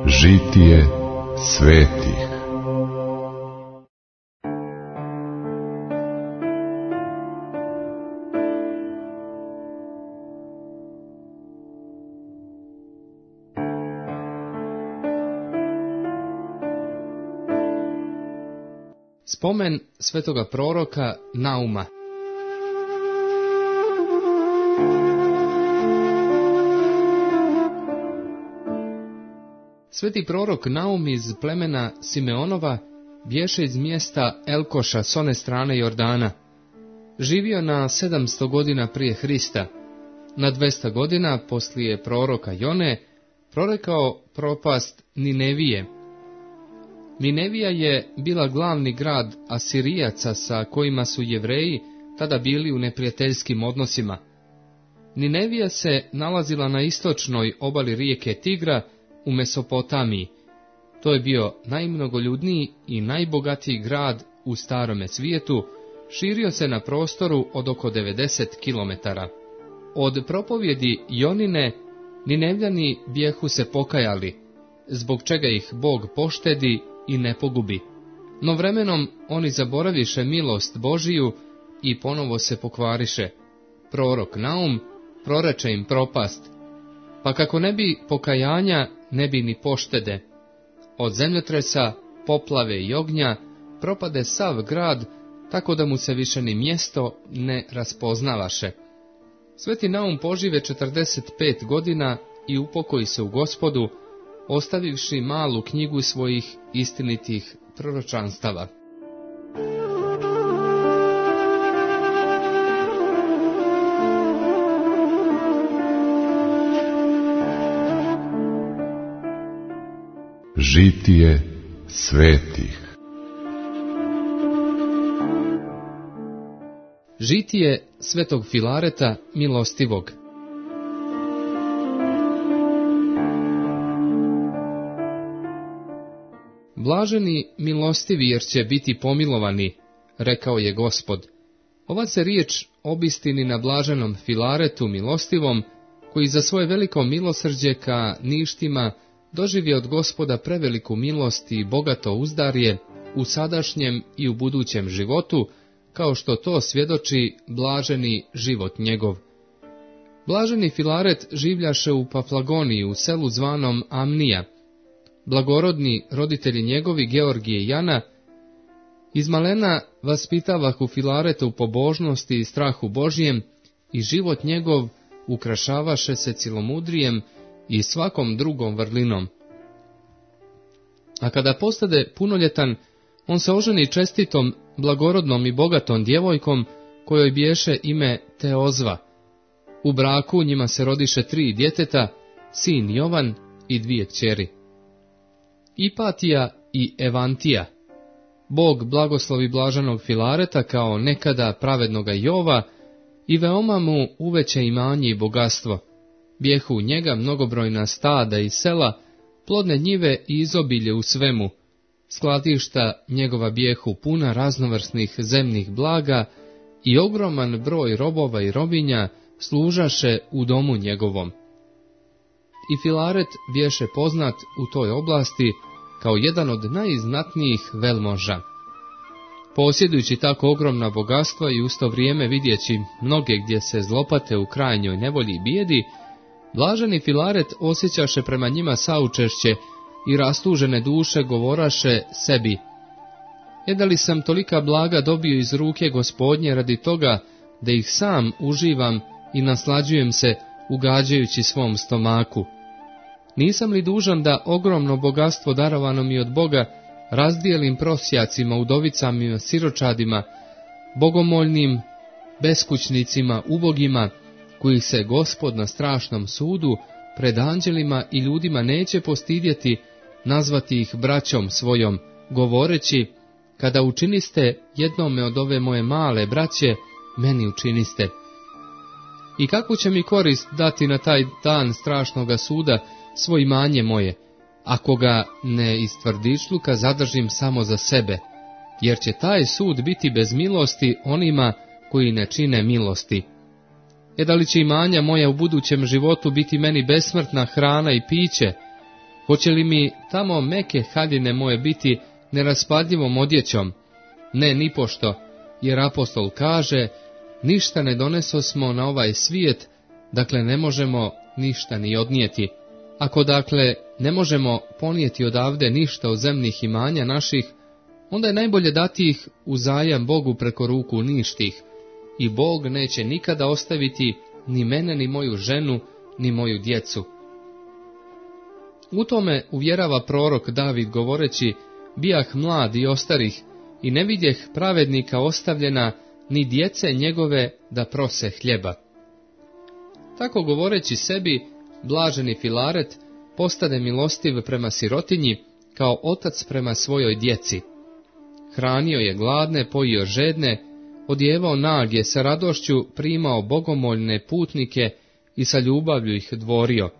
Žitije svetih. Spomen svetoga proroka Nauma. Sveti prorok Naum iz plemena Simeonova bješe iz mjesta Elkoša s one strane Jordana. Živio na 700 godina prije Hrista. Na 200 godina poslije proroka Jone prorekao propast Ninevije. Ninevija je bila glavni grad Asirijaca sa kojima su Jevreji tada bili u neprijateljskim odnosima. Ninevija se nalazila na istočnoj obali rijeke Tigra u Mesopotamiji. To je bio najmnogoljudniji i najbogatiji grad u starome svijetu, širio se na prostoru od oko 90 km. Od propovjedi Jonine Ninevljani bijehu se pokajali, zbog čega ih Bog poštedi i ne pogubi. No vremenom oni zaboraviše milost Božiju i ponovo se pokvariše. Prorok Naum proreče im propast, pa kako ne bi pokajanja, ne bi ni poštede. Od zemljotresa, poplave i ognja propade sav grad, tako da mu se više ni mjesto ne raspoznavaše. Sveti Naum požive 45 godina i upokoji se u Gospodu, ostavivši malu knjigu svojih istinitih proročanstava. Žitije svetih. Žitije svetog Filareta milostivog. Blaženi milostivi jer će biti pomilovani, rekao je Gospod. Ova se riječ obistini na blaženom Filaretu milostivom, koji za svoje veliko milosrđe ka ništima doživi od Gospoda preveliku milost i bogato uzdarje u sadašnjem i u budućem životu, kao što to svjedoči blaženi život njegov. Blaženi Filaret življaše u Paflagoniji, u selu zvanom Amnija. Blagorodni roditelji njegovi, Georgije i Jana, izmalena vaspitavahu Filareta u pobožnosti i strahu Božjem, i život njegov ukrašavaše se cilomudrijem i svakom drugom vrlinom. A kada postade punoljetan, on se oženi čestitom, blagorodnom i bogatom djevojkom, kojoj biješe ime Teozva. U braku njima se rodiše 3 djeteta, sin Jovan i 2 kćeri. Ipatija i Evantija. Bog blagoslovi blaženog Filareta kao nekada pravednoga Jova i veoma mu uveće imanje i bogatstvo. Bijehu u njega mnogobrojna stada i sela, plodne njive i izobilje u svemu. Skladišta njegova bijehu puna raznovrsnih zemnih blaga i ogroman broj robova i robinja služaše u domu njegovom. I Filaret biješe poznat u toj oblasti kao jedan od najznatnijih velmoža. Posjedujući tako ogromna bogatstva i uz to vrijeme vidjeći mnoge gdje se zlopate u krajnjoj nevolji i bijedi, blaženi Filaret osjećaše prema njima saučešće i rastužene duše govoraše sebi: da li sam tolika blaga dobio iz ruke Gospodnje radi toga da ih sam uživam i naslađujem se ugađajući svom stomaku? Nisam li dužan da ogromno bogatstvo darovano mi od Boga razdijelim prosjacima, udovicama i siročadima, bogomoljnim beskućnicima, ubogima, kojih se Gospod na strašnom sudu pred anđelima i ljudima neće postidjeti nazvati ih braćom svojom, govoreći: kada učiniste jednome od ove moje male braće, meni učiniste. I kakvu će mi korist dati na taj dan strašnoga suda svo imanje moje, ako ga ne iz tvrdičluka zadržim samo za sebe, jer će taj sud biti bez milosti onima koji ne čine milosti. Da li će imanja moja u budućem životu biti meni besmrtna hrana i piće, Hoće li mi tamo meke haljine moje biti neraspadljivom odjećom? Ne, nipošto, jer apostol kaže, ništa ne donesosmo na ovaj svijet, dakle ne možemo ništa ni odnijeti. Ako dakle ne možemo ponijeti odavde ništa od zemnih imanja naših, onda je najbolje dati ih u zajam Bogu preko ruku ništih, i Bog neće nikada ostaviti ni mene, ni moju ženu, ni moju djecu. U tome uvjerava prorok David govoreći, bijah mlad i ostarih, i ne vidjeh pravednika ostavljena, ni djece njegove da prose hljeba. Tako govoreći sebi, blaženi Filaret postade milostiv prema sirotinji, kao otac prema svojoj djeci. Hranio je gladne, pojio žedne, odjevao nage, sa radošću primao bogomoljne putnike i sa ljubavlju ih dvorio.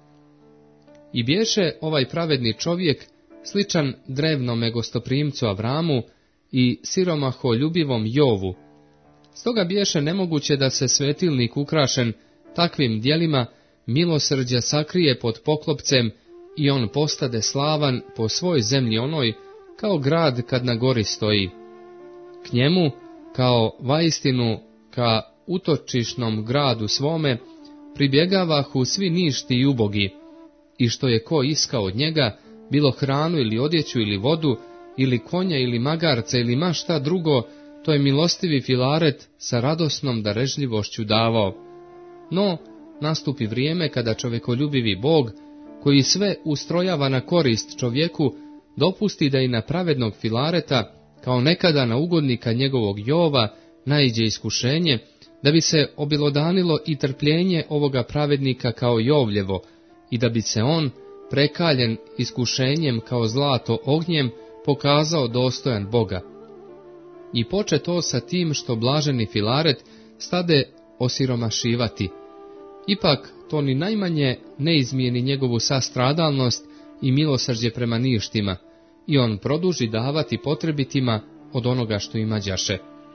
I bješe ovaj pravedni čovjek sličan drevnome gostoprimcu Avramu i siromaholjubivom Jovu. Stoga bješe nemoguće da se svetilnik ukrašen takvim djelima milosrđa sakrije pod poklopcem i on postade slavan po svoj zemlji onoj, kao grad kad na gori stoji. K njemu, kao vaistinu ka utočišnom gradu svome, pribjegavahu svi ništi i ubogi, i što je ko iskao od njega, bilo hranu ili odjeću ili vodu, ili konja ili magarca ili ma šta drugo, to je milostivi Filaret sa radosnom darežljivošću davao. No, nastupi vrijeme kada čovekoljubivi Bog, koji sve ustrojava na korist čovjeku, dopusti da i na pravednog Filareta, kao nekada na ugodnika njegovog Jova, naiđe iskušenje, da bi se obilodanilo i trpljenje ovoga pravednika kao Jovljevo, i da bi se on, prekaljen iskušenjem kao zlato ognjem, pokazao dostojan Boga. I poče to sa tim što blaženi Filaret stade osiromašivati. Ipak to ni najmanje ne izmijeni njegovu sastradalnost i milosrđe prema ništima, i on produži davati potrebitima od onoga što imađaše.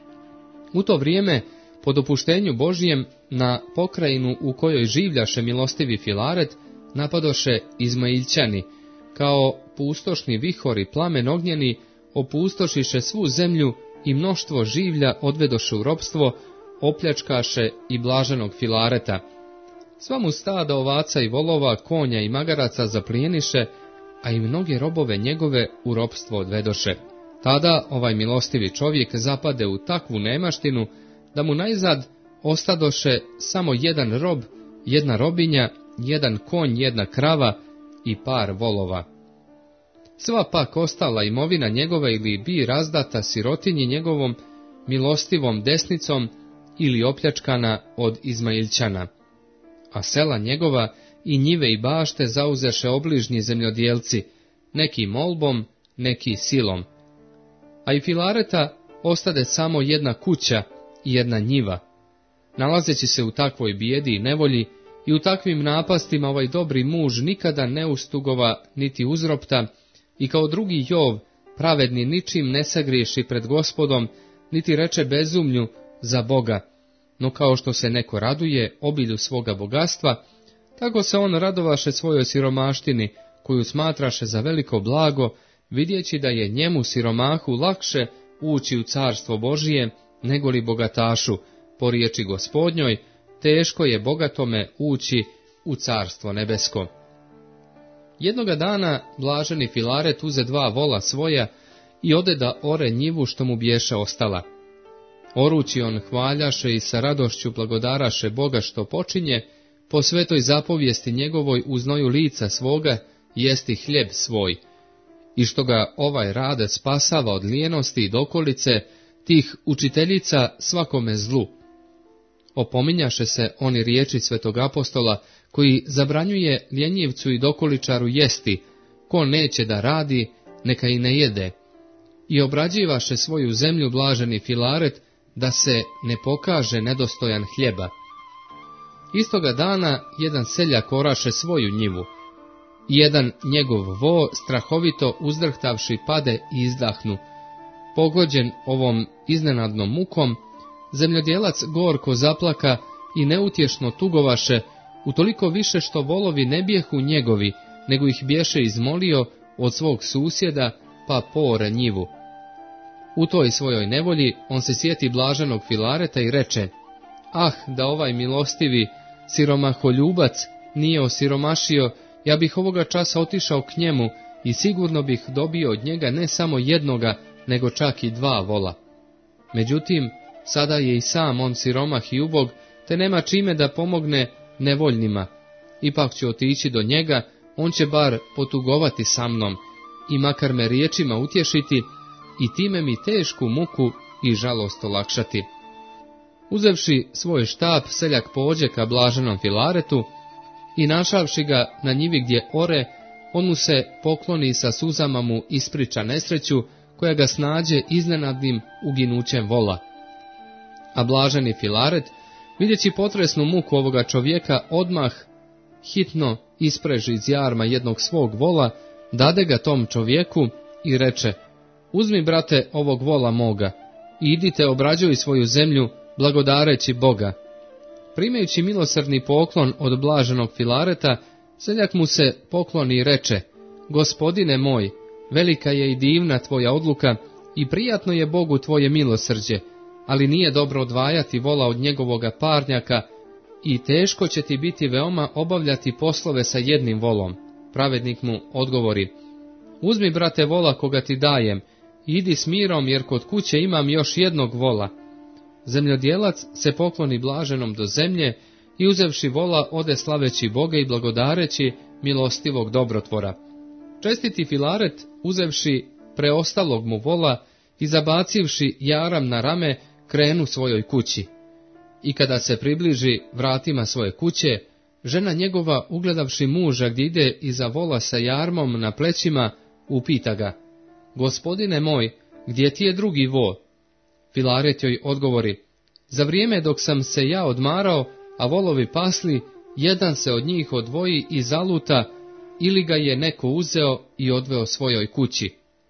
U to vrijeme, po dopuštenju Božijem, na pokrajinu u kojoj življaše milostivi Filaret, napadoše Izmailćani, kao pustošni vihor i plamen ognjeni, opustošiše svu zemlju i mnoštvo življa odvedoše u ropstvo, opljačkaše i blaženog Filareta. Sva mu stada ovaca i volova, konja i magaraca zaplijeniše, a i mnoge robove njegove u ropstvo odvedoše. Tada ovaj milostivi čovjek zapade u takvu nemaštinu, da mu najzad ostadoše samo jedan rob, jedna robinja, jedan konj, jedna krava i par volova. Sva pak ostala imovina njegova ili bi razdata sirotinji njegovom milostivom desnicom ili opljačkana od Izmailćana. A sela njegova i njive i bašte zauzeše obližnji zemljodjelci, neki molbom, neki silom. A i Filareta ostade samo jedna kuća i jedna njiva. Nalazeći se u takvoj bijedi i nevolji i u takvim napastima, ovaj dobri muž nikada ne ustugova niti uzropta, i kao drugi Jov, pravedni, ničim ne sagriješi pred Gospodom, niti reče bezumlju za Boga. No kao što se neko raduje obilju svoga bogatstva, tako se on radovaše svojoj siromaštini, koju smatraše za veliko blago, vidjeći da je njemu siromahu lakše ući u carstvo Božije, negoli bogatašu, po riječi Gospodnjoj, teško je bogatome ući u carstvo nebesko. Jednoga dana blaženi Filaret uze 2 vola svoja i ode da ore njivu što mu bješe ostala. Orući on hvaljaše i sa radošću blagodaraše Boga što počinje, po svetoj zapovijesti njegovoj u znoju lica svoga jesti hljeb svoj, i što ga ovaj rad spasava od lijenosti i dokolice tih učiteljica svakome zlu. Opominjaše se oni riječi svetog apostola, koji zabranjuje ljenjivcu i dokoličaru jesti, ko neće da radi, neka i ne jede. I obrađivaše svoju zemlju blaženi Filaret, da se ne pokaže nedostojan hljeba. Istoga dana jedan seljak oraše svoju njivu. Jedan njegov vo, strahovito uzdrhtavši, pade i izdahnu. Pogođen ovom iznenadnom mukom, zemljodjelac gorko zaplaka i neutješno tugovaše, utoliko više što volovi ne bijehu njegovi, nego ih bješe izmolio od svog susjeda, pa poore njivu. U toj svojoj nevolji on se sjeti blaženog Filareta i reče: ah, da ovaj milostivi siromaholjubac nije osiromašio, ja bih ovoga časa otišao k njemu i sigurno bih dobio od njega ne samo jednoga, nego čak i 2 vola. Međutim, sada je i sam on siromah i ubog, te nema čime da pomogne nevoljnima. Ipak ću otići do njega, on će bar potugovati sa mnom i makar me riječima utješiti i time mi tešku muku i žalost olakšati. Uzevši svoj štap, seljak pođe ka blaženom Filaretu i našavši ga na njivi gdje ore, on mu se pokloni sa suzama mu ispriča nesreću koja ga snađe iznenadnim uginućem vola. A blaženi Filaret, vidjeći potresnu muku ovoga čovjeka, odmah hitno ispreži iz jarma jednog svog vola, dade ga tom čovjeku i reče: uzmi, brate, ovog vola moga i idite obrađuj svoju zemlju, blagodareći Boga. Primajući milosrdni poklon od blaženog Filareta, seljak mu se pokloni i reče: gospodine moj, velika je i divna tvoja odluka i prijatno je Bogu tvoje milosrđe, ali nije dobro odvajati vola od njegovoga parnjaka i teško će ti biti veoma obavljati poslove sa jednim volom. Pravednik mu odgovori: uzmi, brate, vola koga ti dajem, idi s mirom, jer kod kuće imam još jednog vola. Zemljodjelac se pokloni blaženom do zemlje i uzevši vola ode slaveći Boga i blagodareći milostivog dobrotvora. Čestiti Filaret, uzevši preostalog mu vola i zabacivši jaram na rame, krenu svojoj kući. I kada se približi vratima svoje kuće, žena njegova, ugledavši muža gdje ide iza vola sa jarmom na plećima, upita ga: gospodine moj, gdje ti je drugi vo? Filaret joj odgovori: za vrijeme dok sam se ja odmarao, a volovi pasli, jedan se od njih odvoji i zaluta, ili ga je neko uzeo i odveo svojoj kući.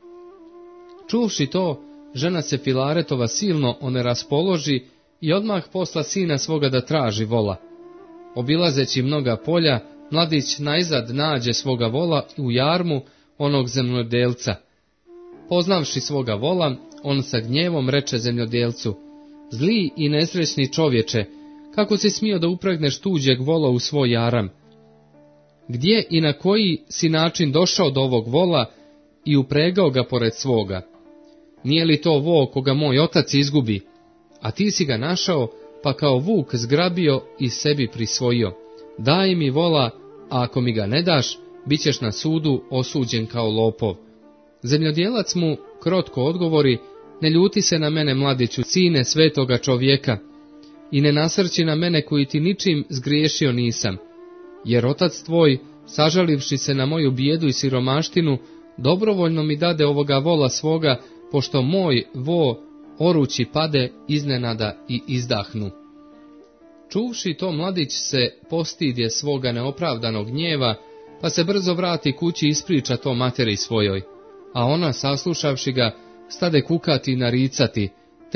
Čuvši to, žena se Filaretova silno oneraspoloži i odmah posla sina svoga da traži vola. Obilazeći mnoga polja, mladić najzad nađe svoga vola u jarmu onog zemljodelca. Poznavši svoga vola, on sa gnjevom reče zemljodelcu: zli i nesrećni čovječe, kako si smio da upregneš tuđeg vola u svoj jaram? Gdje i na koji si način došao do ovog vola i upregao ga pored svoga? Nije li to vo koga moj otac izgubi, a ti si ga našao, pa kao vuk zgrabio i sebi prisvojio? Daj mi vola, a ako mi ga ne daš, bit ćeš na sudu osuđen kao lopov. Zemljodjelac mu krotko odgovori: ne ljuti se na mene, mladiću, sine svetoga čovjeka, i ne nasrći na mene koji ti ničim zgriješio nisam, jer otac tvoj, sažalivši se na moju bijedu i siromaštinu, dobrovoljno mi dade ovoga vola svoga, pošto moj vo orući pade iznenada i izdahnu. Čuvši to, mladić se postidje svoga neopravdanog gnjeva, pa se brzo vrati kući i ispriča to materi svojoj, a ona, saslušavši ga, stade kukati i naricati: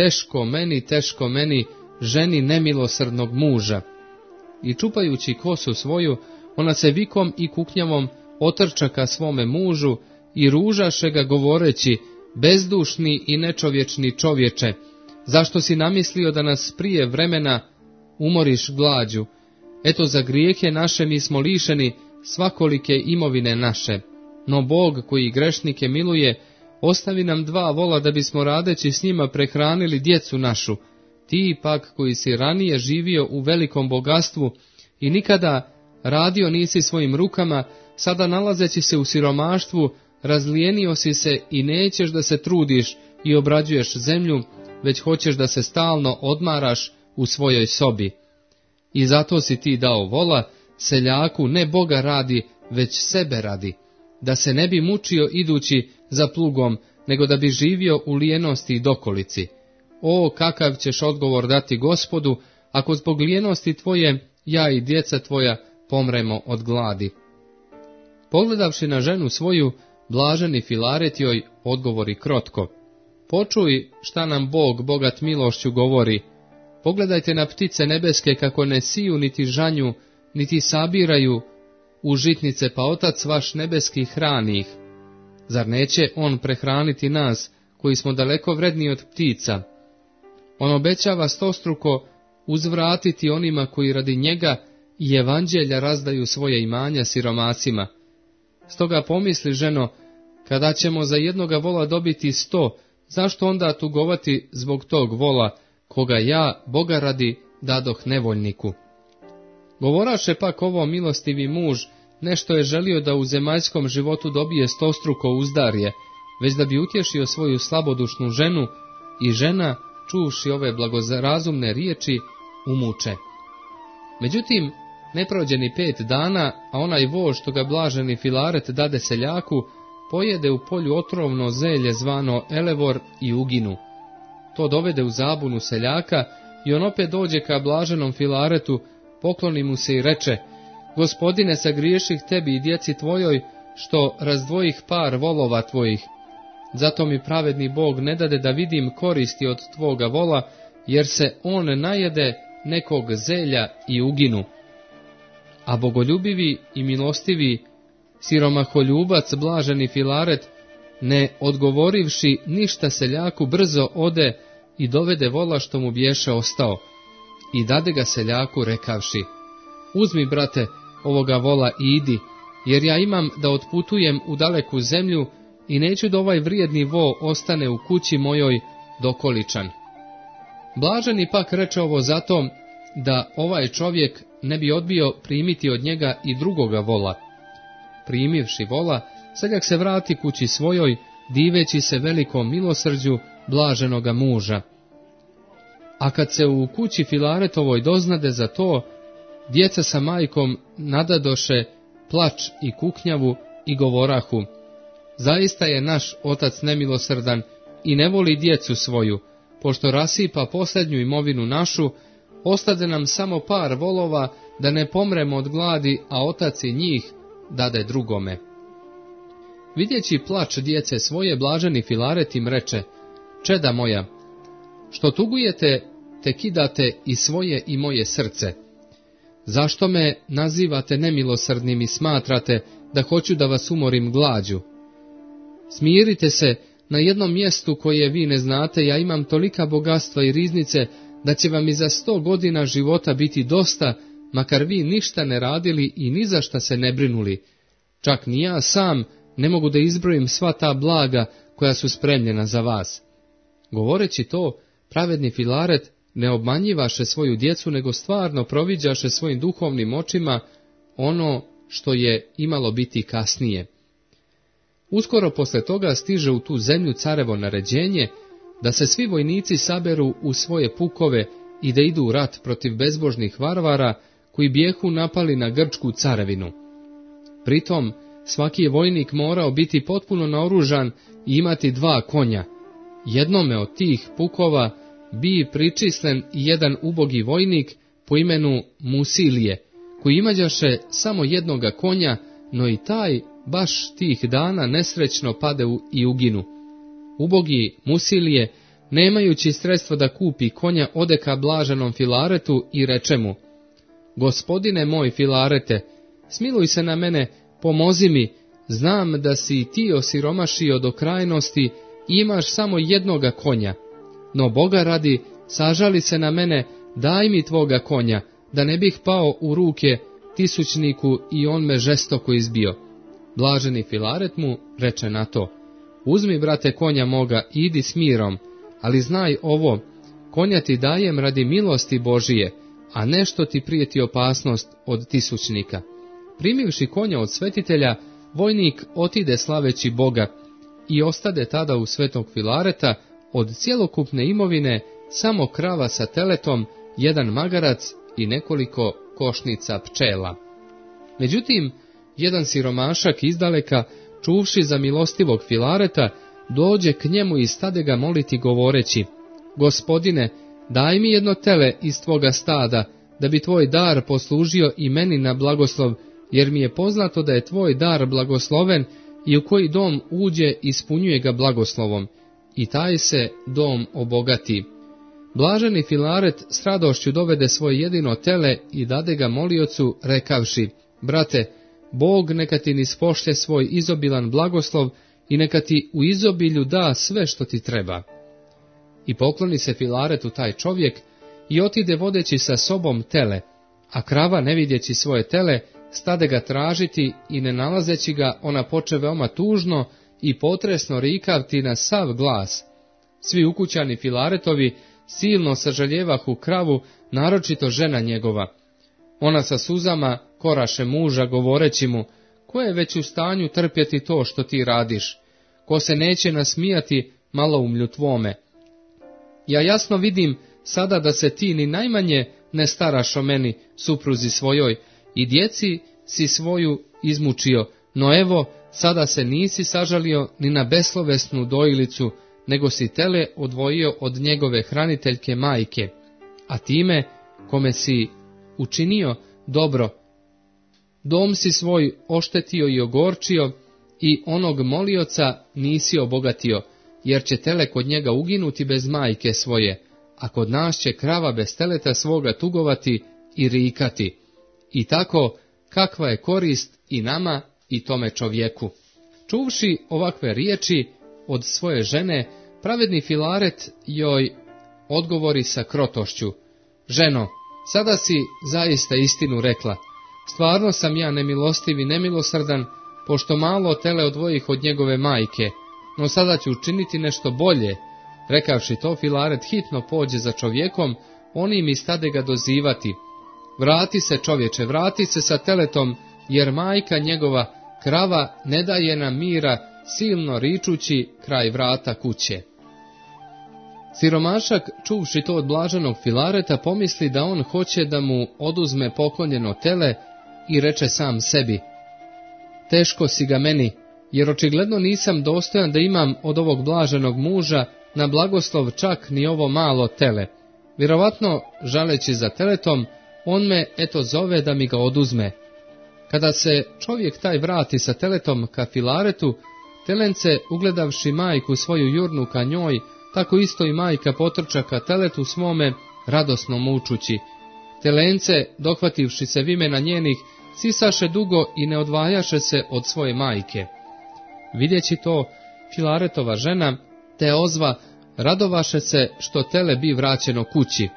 teško meni, ženi nemilosrdnog muža. I čupajući kosu svoju, ona se vikom i kuknjavom otrča ka svome mužu i ružaše ga govoreći: bezdušni i nečovječni čovječe, zašto si namislio da nas prije vremena umoriš glađu? Eto, za grijehe naše mi smo lišeni svakolike imovine naše, no Bog koji grešnike miluje, ostavi nam 2 vola da bismo radeći s njima prehranili djecu našu. Ti pak koji si ranije živio u velikom bogatstvu i nikada radio nisi svojim rukama, sada nalazeći se u siromaštvu, razlijenio si se i nećeš da se trudiš i obrađuješ zemlju, već hoćeš da se stalno odmaraš u svojoj sobi. I zato si ti dao vola, seljaku ne Boga radi, već sebe radi, da se ne bi mučio idući za plugom, nego da bi živio u lijenosti i dokolici. O, kakav ćeš odgovor dati Gospodu, ako zbog lijenosti tvoje, ja i djeca tvoja pomremo od gladi. Pogledavši na ženu svoju, blaženi Filaret joj odgovori krotko: počuj šta nam Bog bogat milošću govori. Pogledajte na ptice nebeske kako ne siju niti žanju, niti sabiraju, u žitnice, pa Otac vaš nebeski hrani ih. Zar neće on prehraniti nas, koji smo daleko vredniji od ptica? On obećava stostruko uzvratiti onima koji radi njega i evanđelja razdaju svoje imanja siromasima. Stoga pomisli, ženo, kada ćemo za jednoga vola dobiti 100, zašto onda tugovati zbog tog vola, koga ja, Boga radi, dadoh nevoljniku? Govoraše pak ovo milostivi muž, nešto je želio da u zemaljskom životu dobije stostruko uzdarje, već da bi utješio svoju slabodušnu ženu, i žena, čuvši ove blagorazumne riječi, umuče. Međutim, ne prođe ni 5 dana, a onaj vož što ga blaženi Filaret dade seljaku, pojede u polju otrovno zelje zvano elevor i uginu. To dovede u zabunu seljaka i on opet dođe ka blaženom Filaretu, pokloni mu se i reče: Gospodine, sagriješih tebi i djeci tvojoj, što razdvojih par volova tvojih. Zato mi pravedni Bog ne dade da vidim koristi od tvoga vola, jer se on najede nekog zelja i uginu. A bogoljubivi i milostivi siromaholjubac blaženi Filaret, ne odgovorivši ništa seljaku, brzo ode i dovede vola što mu bješe ostao, i dade ga seljaku rekavši: Uzmi, brate, ovoga vola i idi, jer ja imam da otputujem u daleku zemlju i neću da ovaj vrijedni vo ostane u kući mojoj dokoličan. Blaženi pak reče ovo zato da ovaj čovjek ne bi odbio primiti od njega i drugoga vola. Primivši vola, seljak se vrati kući svojoj, diveći se velikom milosrđu blaženoga muža. A kad se u kući Filaretovoj doznade za to, djeca sa majkom nadadoše plač i kuknjavu i govorahu: Zaista je naš otac nemilosrdan i ne voli djecu svoju, pošto rasipa posljednju imovinu našu, ostade nam samo par volova, da ne pomremo od gladi, a otac i njih dade drugome. Vidjeći plač djece svoje, blaženi Filaret im reče: Čeda moja, što tugujete, te kidate i svoje i moje srce? Zašto me nazivate nemilosrdnim i smatrate da hoću da vas umorim glađu? Smirite se na jednom mjestu koje vi ne znate, ja imam tolika bogatstva i riznice, da će vam i za 100 godina života biti dosta, makar vi ništa ne radili i ni za šta se ne brinuli. Čak ni ja sam ne mogu da izbrojim sva ta blaga koja su spremljena za vas. Govoreći to, pravedni Filaret ne obmanjivaše svoju djecu, nego stvarno proviđaše svojim duhovnim očima ono što je imalo biti kasnije. Uskoro posle toga stiže u tu zemlju carevo naređenje da se svi vojnici saberu u svoje pukove i da idu u rat protiv bezbožnih varvara koji bijehu napali na grčku carevinu. Pritom svaki je vojnik morao biti potpuno naoružan i imati 2 konja. Jednome od tih pukova bi pričislen i jedan ubogi vojnik po imenu Musilije, koji imađaše samo jednoga konja, no i taj baš tih dana nesrećno pade i uginu. Ubogi Musilije, nemajući sredstva da kupi konja, ode ka blaženom Filaretu i reče mu: Gospodine moj Filarete, smiluj se na mene, pomozi mi, znam da si ti osiromašio do krajnosti i imaš samo jednoga konja, no Boga radi, sažali se na mene, daj mi tvoga konja, da ne bih pao u ruke tisućniku i on me žestoko izbio. Blaženi Filaret mu reče na to: Uzmi, brate, konja moga, idi s mirom, ali znaj ovo, konja ti dajem radi milosti Božije, a nešto ti prijeti opasnost od tisućnika. Primivši konja od svetitelja, vojnik otide slaveći Boga i ostade tada u svetog Filareta od cjelokupne imovine samo krava sa teletom, jedan magarac i nekoliko košnica pčela. Međutim, jedan siromašak izdaleka, čuvši za milostivog Filareta, dođe k njemu i stade ga moliti govoreći: Gospodine, daj mi jedno tele iz tvoga stada, da bi tvoj dar poslužio i meni na blagoslov, jer mi je poznato da je tvoj dar blagosloven i u koji dom uđe ispunjuje ga blagoslovom, i taj se dom obogati. Blaženi Filaret s radošću dovede svoje jedino tele i dade ga moliocu rekavši: Brate, Bog neka ti nispošlje svoj izobilan blagoslov i neka ti u izobilju da sve što ti treba. I pokloni se Filaretu taj čovjek i otide vodeći sa sobom tele, a krava, ne vidjeći svoje tele, stade ga tražiti i ne nalazeći ga, ona poče veoma tužno i potresno rikavti na sav glas. Svi ukućani Filaretovi silno sažaljevahu kravu, naročito žena njegova. Ona sa suzama koraše muža, govoreći mu: ko je već u stanju trpjeti to što ti radiš? Ko se neće nasmijati maloumlju tvome? Ja jasno vidim sada da se ti ni najmanje ne staraš o meni, supruzi svojoj, i djeci si svoju izmučio, no evo, sada se nisi sažalio ni na beslovesnu dojilicu, nego si tele odvojio od njegove hraniteljke majke, a time, kome si učinio dobro, dom si svoj oštetio i ogorčio, i onog molioca nisi obogatio, jer će tele kod njega uginuti bez majke svoje, a kod nas će krava bez teleta svoga tugovati i rikati. I tako, kakva je korist i nama i tome čovjeku? Čuvši ovakve riječi od svoje žene, pravedni Filaret joj odgovori sa krotošću: ženo, sada si zaista istinu rekla. Stvarno sam ja nemilostiv i nemilosrdan, pošto malo tele odvojih od njegove majke, no sada ću učiniti nešto bolje. Rekavši to, Filaret hitno pođe za čovjekom, onim i stade ga dozivati: vrati se, čovječe, vrati se sa teletom, jer majka njegova, krava, ne daje nam mira, silno ričući kraj vrata kuće. Siromašak, čuvši to od blaženog Filareta, pomisli da on hoće da mu oduzme poklonjeno tele i reče sam sebi: teško si ga meni, jer očigledno nisam dostojan da imam od ovog blaženog muža na blagoslov čak ni ovo malo tele. Vjerovatno, žaleći za teletom, on me eto zove da mi ga oduzme. Kada se čovjek taj vrati sa teletom ka Filaretu, telence, ugledavši majku svoju jurnu ka njoj, tako isto i majka potrča ka teletu svome, radosno mučući. Telence, dohvativši se vimena njenih, sisaše dugo i ne odvajaše se od svoje majke. Vidjeći to, Filaretova žena, Teozva, radovaše se što tele bi vraćeno kući.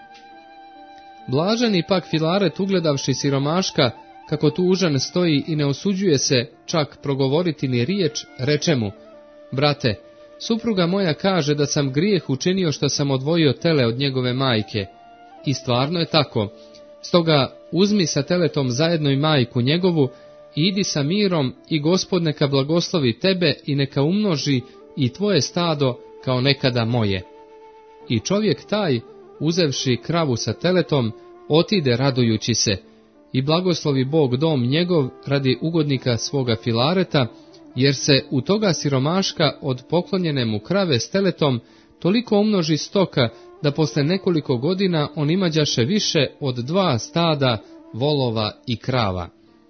Blaženi pak Filaret, ugledavši siromaška, kako tužan stoji i ne osuđuje se čak progovoriti ni riječ, reče mu: brate, supruga moja kaže da sam grijeh učinio što sam odvojio tele od njegove majke. I stvarno je tako. Stoga uzmi sa teletom zajedno i majku njegovu i idi sa mirom, i Gospod neka blagoslovi tebe i neka umnoži i tvoje stado kao nekada moje. I čovjek taj, uzevši kravu sa teletom, otide radujući se, i blagoslovi Bog dom njegov radi ugodnika svoga Filareta, jer se u toga siromaška od poklonjene mu krave s teletom toliko umnoži stoka, da posle nekoliko godina on imađaše više od 2 stada volova i krava.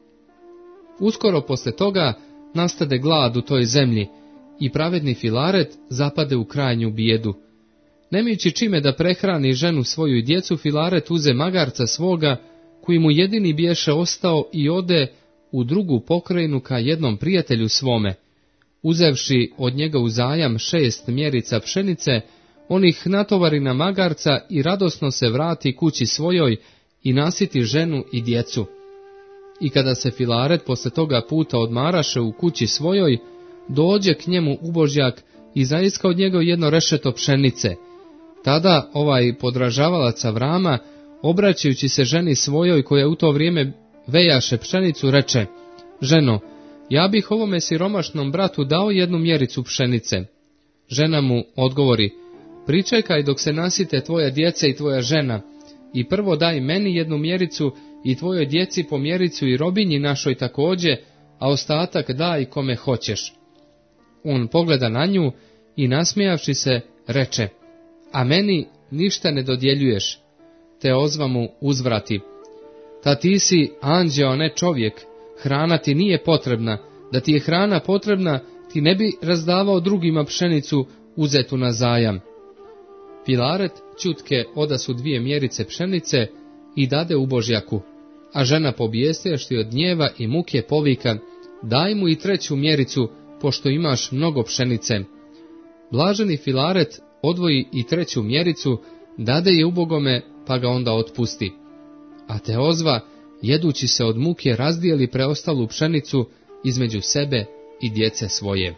Uskoro posle toga nastade glad u toj zemlji, i pravedni Filaret zapade u krajnju bijedu. Nemajući čime da prehrani ženu svoju i djecu, Filaret uze magarca svoga, koji mu jedini biješe ostao, i ode u drugu pokrajinu ka jednom prijatelju svome. Uzevši od njega uzajam 6 mjerica pšenice, on ih natovari na magarca i radosno se vrati kući svojoj i nasiti ženu i djecu. I kada se Filaret posle toga puta odmaraše u kući svojoj, dođe k njemu ubožjak i zaiska od njega jedno rešeto pšenice. Tada ovaj podražavalac Avrama, obraćajući se ženi svojoj koja u to vrijeme vejaše pšenicu, reče: ženo, ja bih ovome siromašnom bratu dao 1 mjericu pšenice. Žena mu odgovori: pričekaj dok se nasite tvoja djeca i tvoja žena, i prvo daj meni 1 mjericu i tvojoj djeci po mjericu i robinji našoj također, a ostatak daj kome hoćeš. On pogleda na nju i nasmijavši se reče: a meni ništa ne dodjeljuješ. Teozva mu uzvrati: ta ti si anđeo, ne čovjek, hrana ti nije potrebna, da ti je hrana potrebna, ti ne bi razdavao drugima pšenicu uzetu na zajam. Filaret ćutke odasu 2 mjerice pšenice i dade ubožjaku, a žena pobjesješti od gnjeva i muke povika, daj mu i 3. mjericu, pošto imaš mnogo pšenice. Blaženi Filaret odvoji i 3. mjericu, dade je ubogome, pa ga onda otpusti. A Teozva, jedući se od muke, razdijeli preostalu pšenicu između sebe i djece svoje.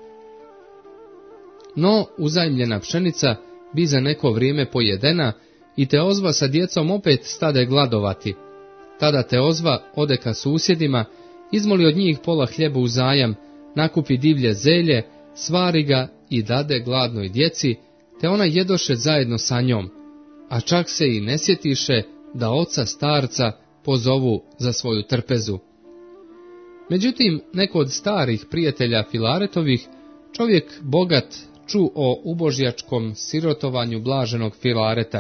No, uzajmljena pšenica bi za neko vrijeme pojedena i Teozva sa djecom opet stade gladovati. Tada Teozva ode ka susjedima, izmoli od njih pola hljeba uzajam, nakupi divlje zelje, svari ga i dade gladnoj djeci, te ona jedoše zajedno sa njom, a čak se i ne sjetiše da oca starca pozovu za svoju trpezu. Međutim, neko od starih prijatelja Filaretovih, čovjek bogat, ču o ubožjačkom sirotovanju blaženog Filareta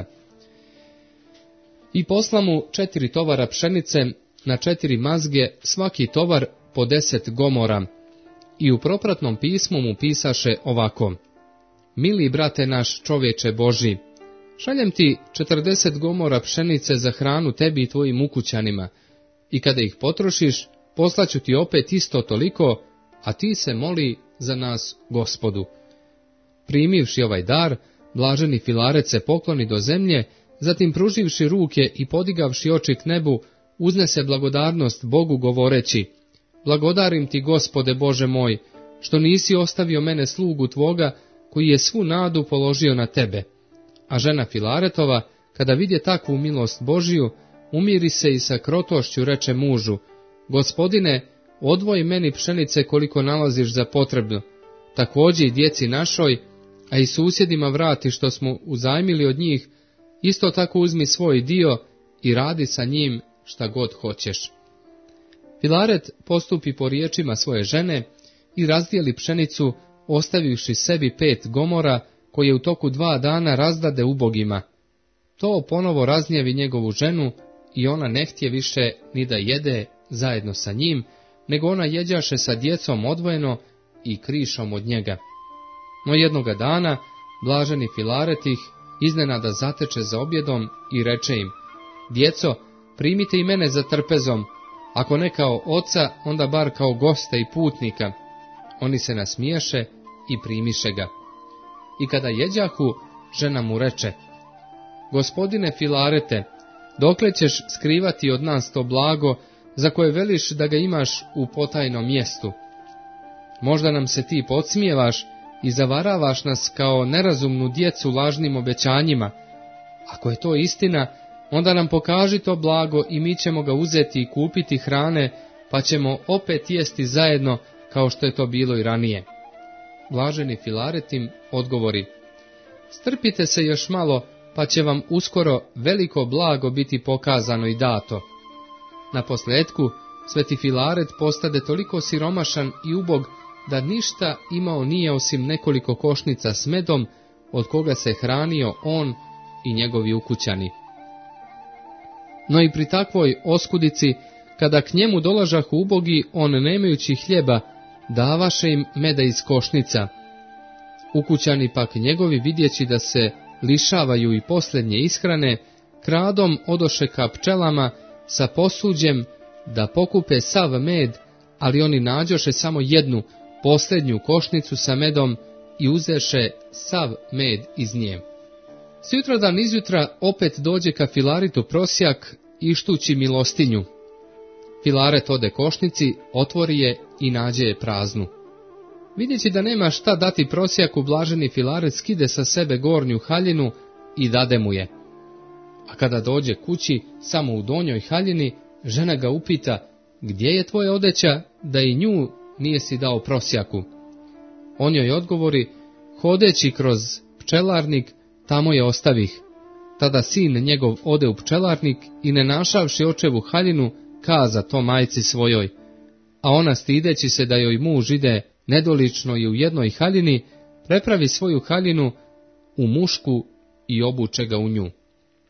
i posla mu 4 tovara pšenice na 4 mazge, svaki tovar po 10 gomora, i u propratnom pismu mu pisaše ovako: Mili brate naš, čovječe Božji, šaljem ti 40 gomora pšenice za hranu tebi i tvojim ukućanima, i kada ih potrošiš, poslaću ti opet isto toliko, a ti se moli za nas Gospodu. Primivši ovaj dar, blaženi Filaret se pokloni do zemlje, zatim pruživši ruke i podigavši oči k nebu, uznese blagodarnost Bogu govoreći: Blagodarim ti, Gospode Bože moj, što nisi ostavio mene slugu tvoga, koji je svu nadu položio na tebe. A žena Filaretova, kada vidje takvu milost Božiju, umiri se i sa krotošću reče mužu: Gospodine, odvoji meni pšenice koliko nalaziš za potrebno, također i djeci našoj, a i susjedima vrati što smo uzajmili od njih, isto tako uzmi svoj dio i radi sa njim šta god hoćeš. Filaret postupi po riječima svoje žene i razdijeli pšenicu, ostavivši sebi 5 gomora, koje u toku 2 dana razdade ubogima. To ponovo raznjevi njegovu ženu i ona ne htje više ni da jede zajedno sa njim, nego ona jeđaše sa djecom odvojeno i krišom od njega. No jednoga dana blaženi Filaret ih iznenada zateče za objedom i reče im: Djeco, primite i mene za trpezom, ako ne kao oca, onda bar kao gosta i putnika. Oni se nasmiješe i primiše ga. I kada jeđahu, žena mu reče: Gospodine Filarete, dokle ćeš skrivati od nas to blago, za koje veliš da ga imaš u potajnom mjestu? Možda nam se ti podsmijevaš i zavaravaš nas kao nerazumnu djecu lažnim obećanjima. Ako je to istina, onda nam pokaži to blago i mi ćemo ga uzeti i kupiti hrane, pa ćemo opet jesti zajedno kao što je to bilo i ranije. Blaženi Filaret im odgovori: Strpite se još malo, pa će vam uskoro veliko blago biti pokazano i dato. Naposljetku, sveti Filaret postade toliko siromašan i ubog da ništa imao nije osim nekoliko košnica s medom, od koga se hranio on i njegovi ukućani. No i pri takvoj oskudici, kada k njemu dolažahu ubogi, on nemajući hljeba, davaše im meda iz košnica. Ukućani pak njegovi, vidjeći da se lišavaju i posljednje ishrane, kradom odoše ka pčelama sa posuđem da pokupe sav med, ali oni nađoše samo jednu, posljednju košnicu sa medom i uzeše sav med iz nje. Sutradan izjutra opet dođe ka Filaritu prosjak ištući milostinju. Filaret ode košnici, otvori je i nađe je praznu. Vidjeći da nema šta dati prosjaku, blaženi Filaret skide sa sebe gornju haljinu i dade mu je. A kada dođe kući, samo u donjoj haljini, žena ga upita: Gdje je tvoja odeća, da i nju nije si dao prosjaku? On joj odgovori: Hodeći kroz pčelarnik, tamo je ostavih. Tada sin njegov ode u pčelarnik i ne našavši očevu haljinu, kaza to majci svojoj. A ona, stideći se da joj muž ide nedolično i u jednoj haljini, prepravi svoju haljinu u mušku i obuče ga u nju.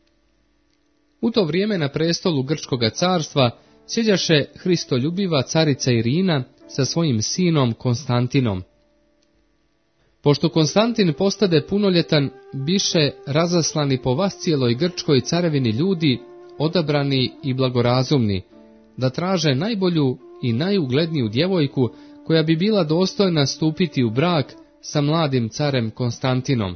U to vrijeme na prestolu Grčkoga carstva sjeđaše hristoljubiva carica Irina sa svojim sinom Konstantinom. Pošto Konstantin postade punoljetan, biše razaslani po vascijeloj Grčkoj carevini ljudi, odabrani i blagorazumni, da traže najbolju i najugledniju djevojku koja bi bila dostojna stupiti u brak sa mladim carem Konstantinom.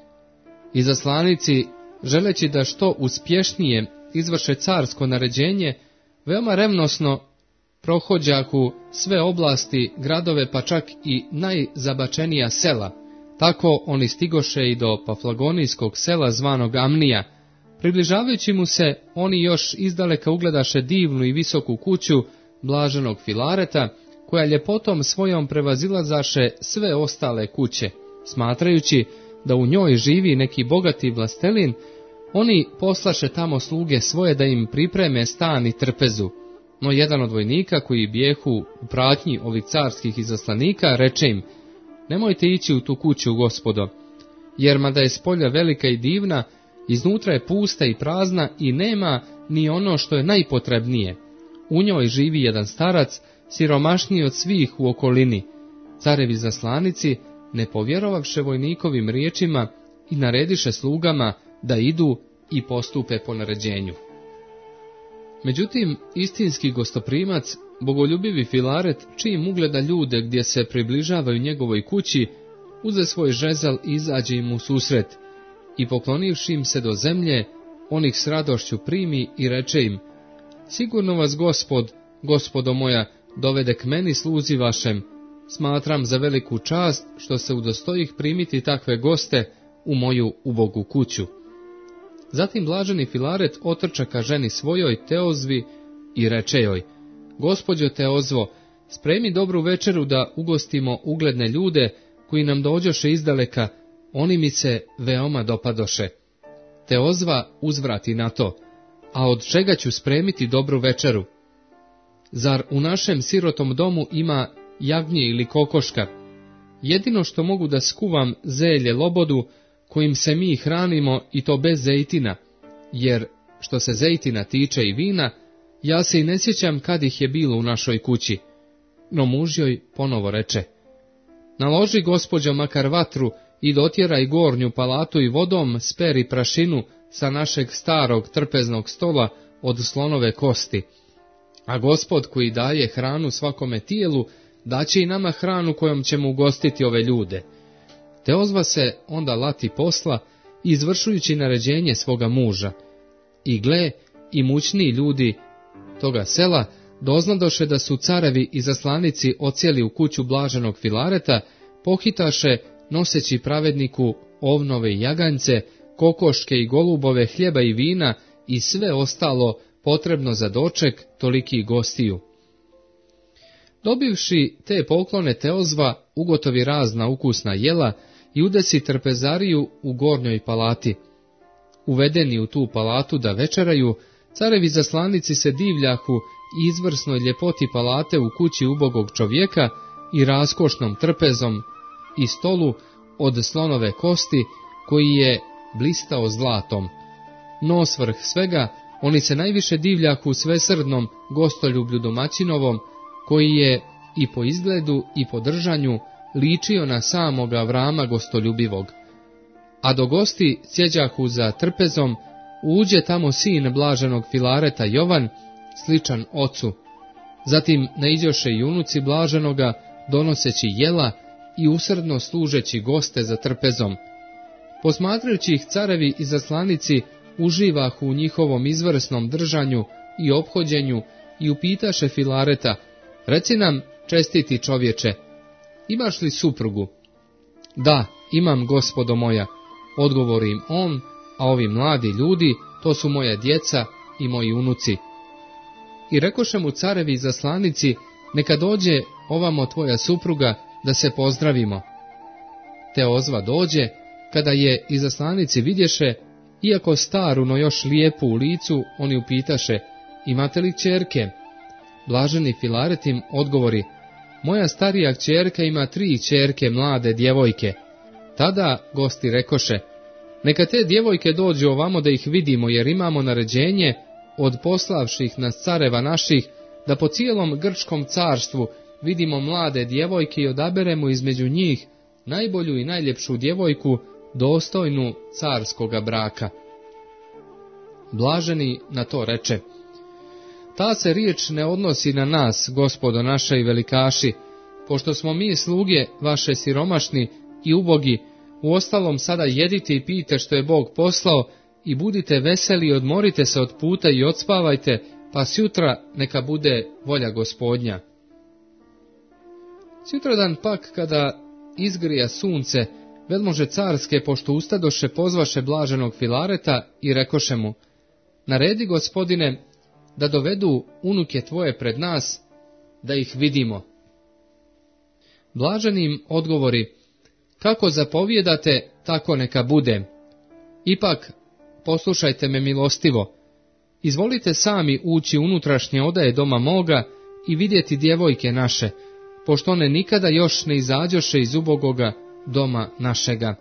Izaslanici, želeći da što uspješnije izvrše carsko naređenje, veoma revnosno prohođahu sve oblasti, gradove, pa čak i najzabačenija sela. Tako oni stigoše i do Paflagonijskog sela zvanog Amnija. Približavajući mu se, oni još izdaleka ugledaše divnu i visoku kuću blaženog Filareta, koja ljepotom svojom prevazilazaše sve ostale kuće. Smatrajući da u njoj živi neki bogati vlastelin, oni poslaše tamo sluge svoje da im pripreme stan i trpezu. No jedan od vojnika koji bijehu u pratnji ovih carskih izaslanika reče im: nemojte ići u tu kuću, gospodo, jer mada je spolja velika i divna, iznutra je pusta i prazna i nema ni ono što je najpotrebnije. U njoj živi jedan starac, siromašniji od svih u okolini. Carevi izaslanici, ne povjerovavše vojnikovim riječima, i narediše slugama da idu i postupe po naređenju. Međutim, istinski gostoprimac, bogoljubivi Filaret, čim ugleda ljude gdje se približavaju njegovoj kući, uze svoj žezal i izađe im u susret, i poklonivši im se do zemlje, on ih s radošću primi i reče im: sigurno vas gospodo moja, dovede k meni sluzi vašem. Smatram za veliku čast što se udostojih primiti takve goste u moju ubogu kuću. Zatim blaženi Filaret otrča ka ženi svojoj Teozvi i reče joj: gospođo Teozvo, spremi dobru večeru da ugostimo ugledne ljude koji nam dođoše izdaleka, oni mi se veoma dopadoše. Teozva uzvrati na to: a od čega ću spremiti dobru večeru? Zar u našem sirotom domu ima jagnje ili kokoška? Jedino što mogu da skuvam zelje lobodu, kojim se mi hranimo, i to bez zejtina, jer što se zejtina tiče i vina, ja se i ne sjećam kad ih je bilo u našoj kući. No muž joj ponovo reče: naloži, gospođo, makar vatru i dotjeraj gornju palatu i vodom speri prašinu sa našeg starog trpeznog stola od slonove kosti. A Gospod koji daje hranu svakome tijelu, daće i nama hranu kojom ćemo ugostiti ove ljude. Teozva se onda lati posla, izvršujući naređenje svoga muža. I gle, imućniji ljudi toga sela doznadoše da su carevi izaslanici odsjeli u kuću blaženog Filareta, pohitaše noseći pravedniku ovnove i jaganjce, kokoške i golubove, hljeba i vina i sve ostalo potrebno za doček toliki gostiju. Dobivši te poklone, Teozva ugotovi razna ukusna jela i udesi trpezariju u gornjoj palati. Uvedeni u tu palatu da večeraju, carevi zaslanici se divljahu izvrsnoj ljepoti palate u kući ubogog čovjeka i raskošnom trpezom i stolu od slonove kosti koji je blistao zlatom. No svrh svega, oni se najviše divljahu svesrdnom gostoljublju domaćinovom, koji je i po izgledu i po držanju ličio na samoga Avrama gostoljubivog. A do gosti sjeđahu za trpezom, uđe tamo sin blaženog Filareta Jovan, sličan ocu. Zatim naiđoše i unuci blaženoga, donoseći jela i usrdno služeći goste za trpezom. Posmatrajući ih, carevi izaslanici uživahu u njihovom izvrsnom držanju i ophođenju i upitaše Filareta: reci nam, čestiti čovječe, imaš li suprugu? Da, imam, gospodo moja, odgovori im on, a ovi mladi ljudi, to su moja djeca i moji unuci. I rekoše mu carevi izaslanici: neka dođe ovamo tvoja supruga da se pozdravimo. Teozva dođe, kada je izaslanici vidješe, iako staru no još lijepu u licu, oni upitaše: imate li kćerke? Blaženi Filaret im odgovori: moja starija kćerka ima 3 kćerke mlade djevojke. Tada gosti rekoše: neka te djevojke dođu ovamo da ih vidimo, jer imamo naređenje od poslavših nas careva naših da po cijelom grčkom carstvu vidimo mlade djevojke i odaberemo između njih najbolju i najljepšu djevojku, dostojnu carskoga braka. Blaženi na to reče: Ta se riječ ne odnosi na nas, gospodo naše i velikaši, pošto smo mi sluge vaše siromašni i ubogi. Uostalom sada jedite i pijte što je Bog poslao i budite veseli i odmorite se od puta i odspavajte, pa sjutra neka bude volja Gospodnja. Sutradan pak, kada izgrija sunce, velmože carske, pošto ustadoše, pozvaše blaženog Filareta i rekoše mu: Naredi, gospodine, da dovedu unuke tvoje pred nas, da ih vidimo. Blaženi im odgovori: Kako zapovjedate, tako neka bude. Ipak, poslušajte me milostivo. Izvolite sami ući unutrašnje odaje doma moga i vidjeti djevojke naše, pošto one nikada još ne izađoše iz ubogoga doma našega.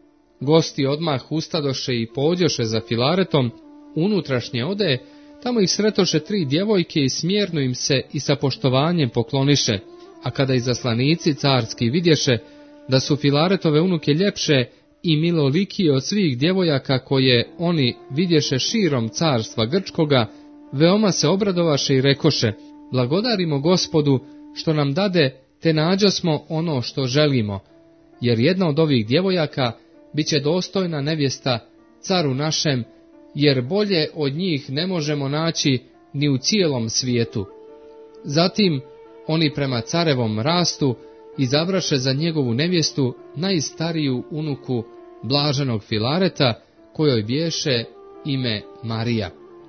Gosti odmah ustadoše i pođoše za Filaretom unutrašnje odaje, tamo ih sretoše 3 djevojke i smjerno im se i sa poštovanjem pokloniše, a kada izaslanici carski vidješe da su Filaretove unuke ljepše i milolikije od svih djevojaka koje oni vidješe širom carstva grčkoga, veoma se obradovaše i rekoše: Blagodarimo Gospodu što nam dade, te nađosmo ono što želimo, jer jedna od ovih djevojaka bit će dostojna nevjesta caru našem, jer bolje od njih ne možemo naći ni u cijelom svijetu. Zatim oni prema carevom rastu izabraše za njegovu nevjestu najstariju unuku blaženog Filareta, kojoj biješe ime Marija.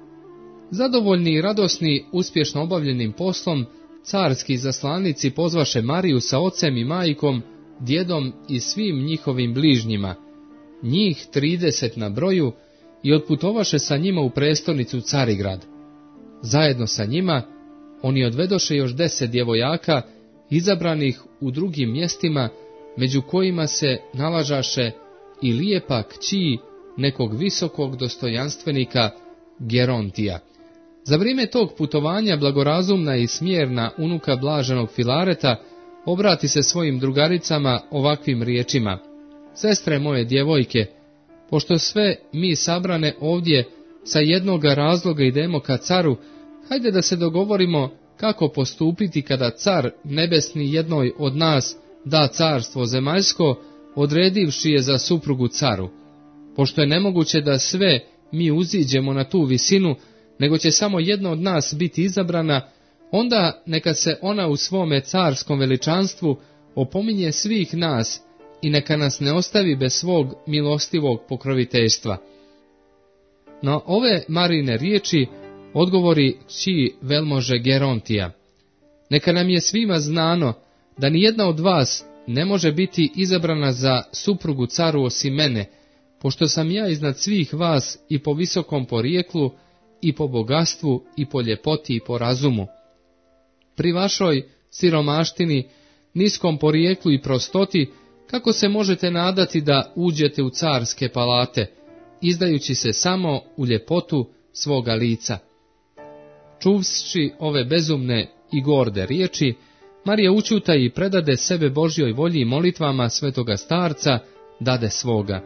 Zadovoljni i radosni uspješno obavljenim poslom, carski zaslanici pozvaše Mariju sa ocem i majkom, djedom i svim njihovim bližnjima, njih 30 na broju, i otputovaše sa njima u prestolnicu Carigrad. Zajedno sa njima oni odvedoše još 10 djevojaka, izabranih u drugim mjestima, među kojima se nalažaše i lijepa kći nekog visokog dostojanstvenika Gerontija. Za vrijeme tog putovanja blagorazumna i smjerna unuka blaženog Filareta obrati se svojim drugaricama ovakvim riječima: Sestre moje djevojke, pošto sve mi sabrane ovdje sa jednoga razloga idemo ka caru, hajde da se dogovorimo kako postupiti kada car nebesni jednoj od nas da carstvo zemaljsko, odredivši je za suprugu caru. Pošto je nemoguće da sve mi uziđemo na tu visinu, nego će samo jedna od nas biti izabrana, onda neka se ona u svome carskom veličanstvu opominje svih nas i neka nas ne ostavi bez svog milostivog pokroviteljstva. Na ove Marine riječi odgovori kći velmože Gerontija: Neka nam je svima znano da ni jedna od vas ne može biti izabrana za suprugu caru osim mene, pošto sam ja iznad svih vas i po visokom porijeklu, i po bogatstvu, i po ljepoti, i po razumu. Pri vašoj siromaštini, niskom porijeklu i prostoti, kako se možete nadati da uđete u carske palate, izdajući se samo u ljepotu svoga lica? Čuvši ove bezumne i gorde riječi, Marija učuta i predade sebe Božjoj volji i molitvama svetoga starca, dade svoga.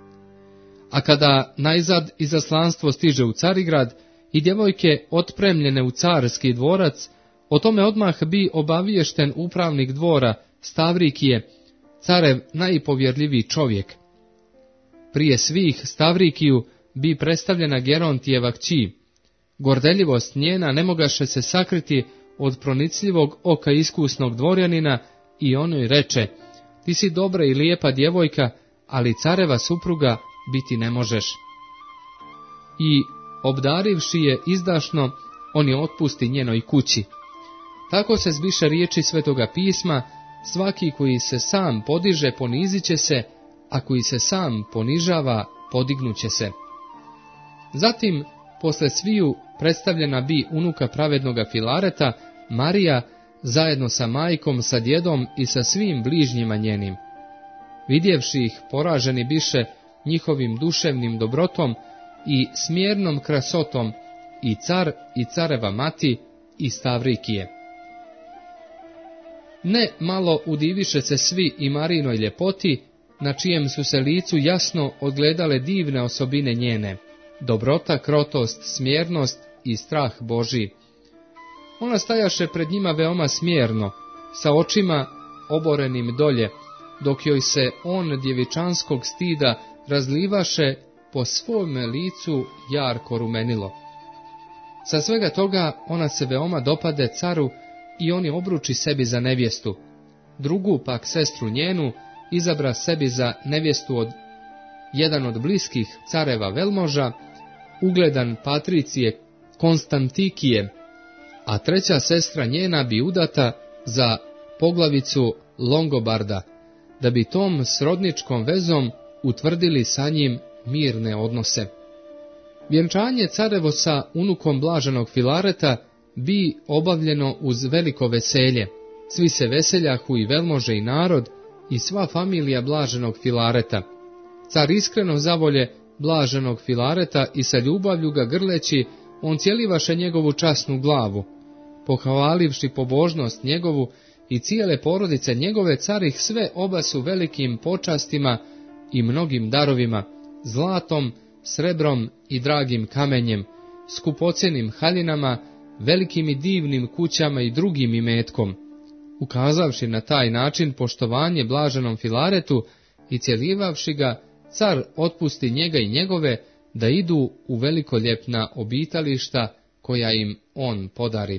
A kada najzad izaslanstvo stiže u Carigrad i djevojke otpremljene u carski dvorac, o tome odmah bi obaviješten upravnik dvora Stavrikije, carev najpovjerljiviji čovjek. Prije svih Stavrikiju bi predstavljena Gerontijeva kći. Gordeljivost njena ne mogaše se sakriti od pronicljivog oka iskusnog dvorjanina i on joj reče: Ti si dobra i lijepa djevojka, ali careva supruga biti ne možeš. I, obdarivši je izdašno, on je otpusti njenoj kući. Tako se zbiše riječi Svetoga pisma: Svaki koji se sam podiže ponizit će se, a koji se sam ponižava podignuće se. Zatim, posle sviju predstavljena bi unuka pravednoga Filareta, Marija, zajedno sa majkom, sa djedom i sa svim bližnjima njenim. Vidjevši ih, poraženi biše njihovim duševnim dobrotom i smjernom krasotom, i car i careva mati i Stavrikije. Ne malo udiviše se svi i Marinoj ljepoti, na čijem su se licu jasno odgledale divne osobine njene. dobrota, krotost, smjernost i strah Božji. Ona stajaše pred njima veoma smjerno, sa očima oborenim dolje, dok joj se on djevičanskog stida razlivaše po svom licu jarko rumenilo. Sa svega toga ona se veoma dopade caru i on je obruči sebi za nevjestu. Drugu pak sestru njenu izabra sebi za nevjestu jedan od bliskih careva velmoža, ugledan patricije Konstantikije, a treća sestra njena bi udata za poglavicu Longobarda, da bi tom srodničkom vezom utvrdili sa njim mirne odnose. Vjenčanje carevo sa unukom blaženog Filareta bi obavljeno uz veliko veselje. Svi se veseljahu i velmože i narod i sva familija blaženog Filareta. Car iskreno zavolje blaženog Filareta i sa ljubavlju ga grleći, on cijelivaše njegovu časnu glavu. Pohvalivši pobožnost njegovu i cijele porodice njegove, car ih sve obasu velikim počastima i mnogim darovima, zlatom, srebrom i dragim kamenjem, skupocjenim haljinama, velikim i divnim kućama i drugim imetkom. Ukazavši na taj način poštovanje blaženom Filaretu i cjelivavši ga, car otpusti njega i njegove da idu u velikoljepna obitališta koja im on podari.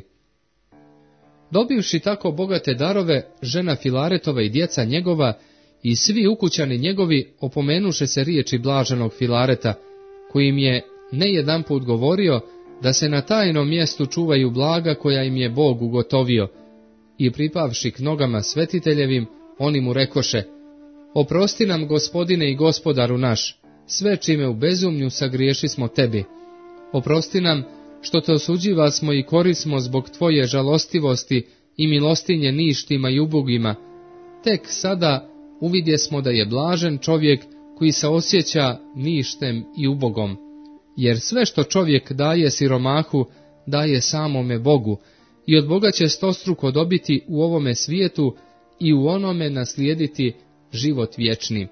Dobivši tako bogate darove, žena Filaretova i djeca njegova i svi ukućani njegovi opomenuše se riječi blaženog Filareta, kojim je ne jedanput govorio da se na tajnom mjestu čuvaju blaga koja im je Bog ugotovio, i pripavši k nogama svetiteljevim, oni mu rekoše: oprosti nam, gospodine i gospodaru naš, sve čime u bezumnju sagriješi smo tebi. Oprosti nam što te osuđiva smo i korismo zbog tvoje žalostivosti i milostinje ništima i ubogima. Tek sada uvidjesmo da je blažen čovjek koji se osjeća ništem i ubogom, jer sve što čovjek daje siromahu, daje samome Bogu, i od Boga će stostruko dobiti u ovome svijetu i u onome naslijediti život vječni.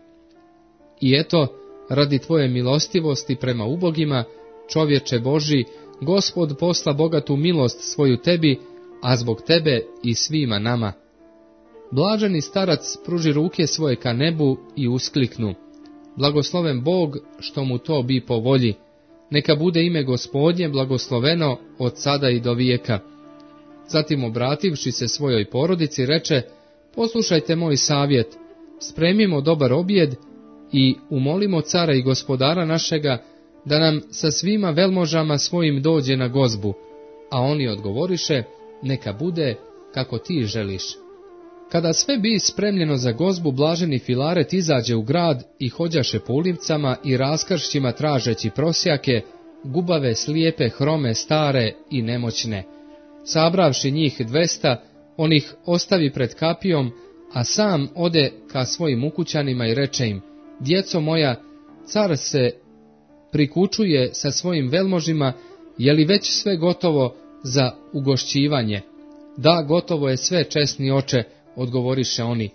I eto, radi tvoje milostivosti prema ubogima, čovječe Božji, Gospod posla bogatu milost svoju tebi, a zbog tebe i svima nama. Blaženi starac pruži ruke svoje ka nebu i uskliknu: blagosloven Bog što mu to bi po volji, neka bude ime Gospodnje blagosloveno od sada i do vijeka. Zatim, obrativši se svojoj porodici, reče: poslušajte moj savjet, spremimo dobar objed i umolimo cara i gospodara našega da nam sa svima velmožama svojim dođe na gozbu. A oni odgovoriše: neka bude kako ti želiš. Kada sve bi spremljeno za gozbu, blaženi Filaret izađe u grad i hođaše po ulicama i raskršćima tražeći prosjake, gubave, slijepe, hrome, stare i nemoćne. Sabravši njih 200, on ih ostavi pred kapijom, a sam ode ka svojim ukućanima i reče im: djeco moja, car se prikučuje sa svojim velmožima, je li već sve gotovo za ugošćivanje? Da, gotovo je sve, česni oče, odgovoriše oni.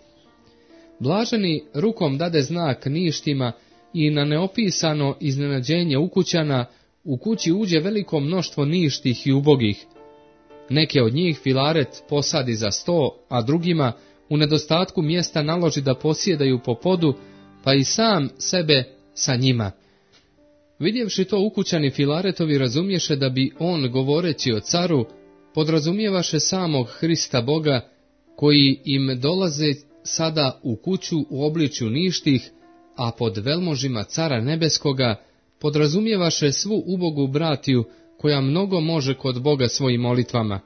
Blaženi rukom dade znak ništima i na neopisano iznenađenje ukućana u kući uđe veliko mnoštvo ništih i ubogih. Neke od njih Filaret posadi za 100, a drugima u nedostatku mjesta naloži da posjedaju po podu, pa i sam sebe sa njima. Vidjevši to, ukućani Filaretovi razumješe da bi on, govoreći o caru, podrazumijevaše samog Hrista Boga, koji im dolaze sada u kuću u obličju ništih, a pod velmožima cara nebeskoga podrazumijevaše svu ubogu bratiju, koja mnogo može kod Boga svojim molitvama.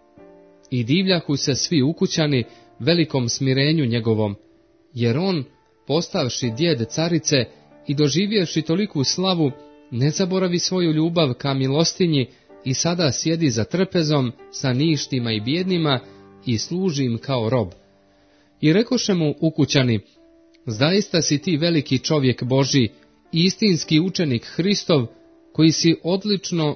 I divljahu se svi ukućani velikom smirenju njegovom, jer on, postavši djed carice i doživjevši toliku slavu, ne zaboravi svoju ljubav ka milostinji i sada sjedi za trpezom sa ništima i bjednima i služi im kao rob. I rekoše mu ukućani: zaista si ti veliki čovjek Božji, istinski učenik Hristov, koji si odlično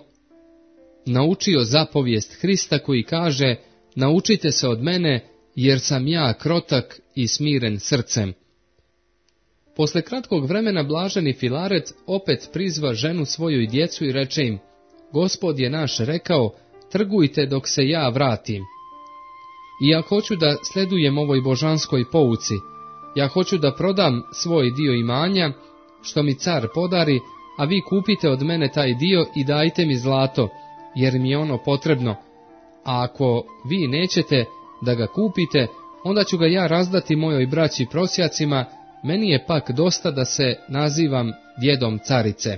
naučio zapovijest Hrista koji kaže: naučite se od mene, jer sam ja krotak i smiren srcem. Posle kratkog vremena blaženi Filaret opet prizva ženu svoju i djecu i reče im: Gospod je naš rekao, trgujte dok se ja vratim. I ja hoću da sledujem ovoj božanskoj pouci. Ja hoću da prodam svoj dio imanja, što mi car podari, a vi kupite od mene taj dio i dajte mi zlato, jer mi je ono potrebno. A ako vi nećete da ga kupite, onda ću ga ja razdati mojoj braći prosjacima, meni je pak dosta da se nazivam djedom carice.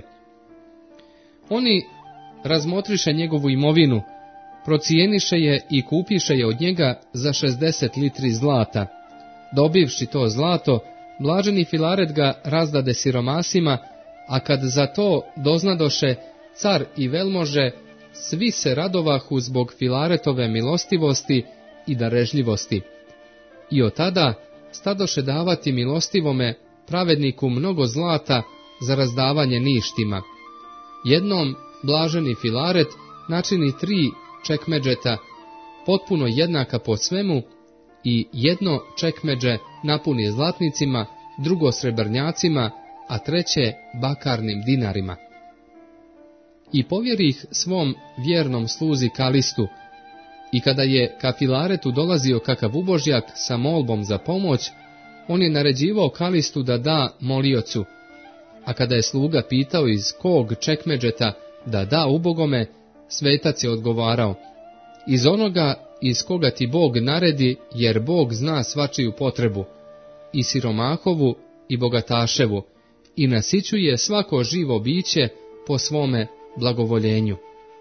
Oni razmotriše njegovu imovinu, procijeniše je i kupiše je od njega za 60 litri zlata. Dobivši to zlato, blaženi Filaret ga razdade siromasima, a kad za to doznadoše car i velmože, svi se radovahu zbog Filaretove milostivosti i darežljivosti. I od tada stadoše davati milostivome pravedniku mnogo zlata za razdavanje ništima. Jednom blaženi Filaret načini 3 čekmedžeta, potpuno jednaka po svemu, i jedno čekmedže napuni zlatnicima, drugo srebrnjacima, a treće bakarnim dinarima. I povjeri ih svom vjernom sluzi Kalistu, i kada je ka Filaretu dolazio kakav ubožjak sa molbom za pomoć, on je naređivao Kalistu da da moliocu, a kada je sluga pitao iz kog čekmedžeta da da ubogome, svetac je odgovarao: iz onoga iz koga ti Bog naredi, jer Bog zna svačiju potrebu, i siromahovu i bogataševu, i nasićuje svako živo biće po svome blagovoljenju.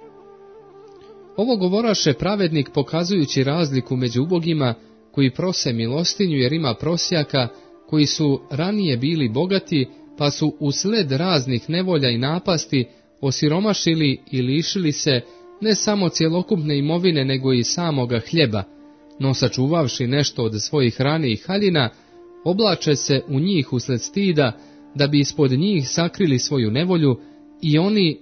Ovo govoraše pravednik, pokazujući razliku među ubogima koji prose milostinju, jer ima prosjaka koji su ranije bili bogati, pa su usled raznih nevolja i napasti osiromašili i lišili se ne samo cjelokupne imovine, nego i samoga hljeba, no sačuvavši nešto od svojih ranijih haljina, oblače se u njih usled stida, da bi ispod njih sakrili svoju nevolju, i oni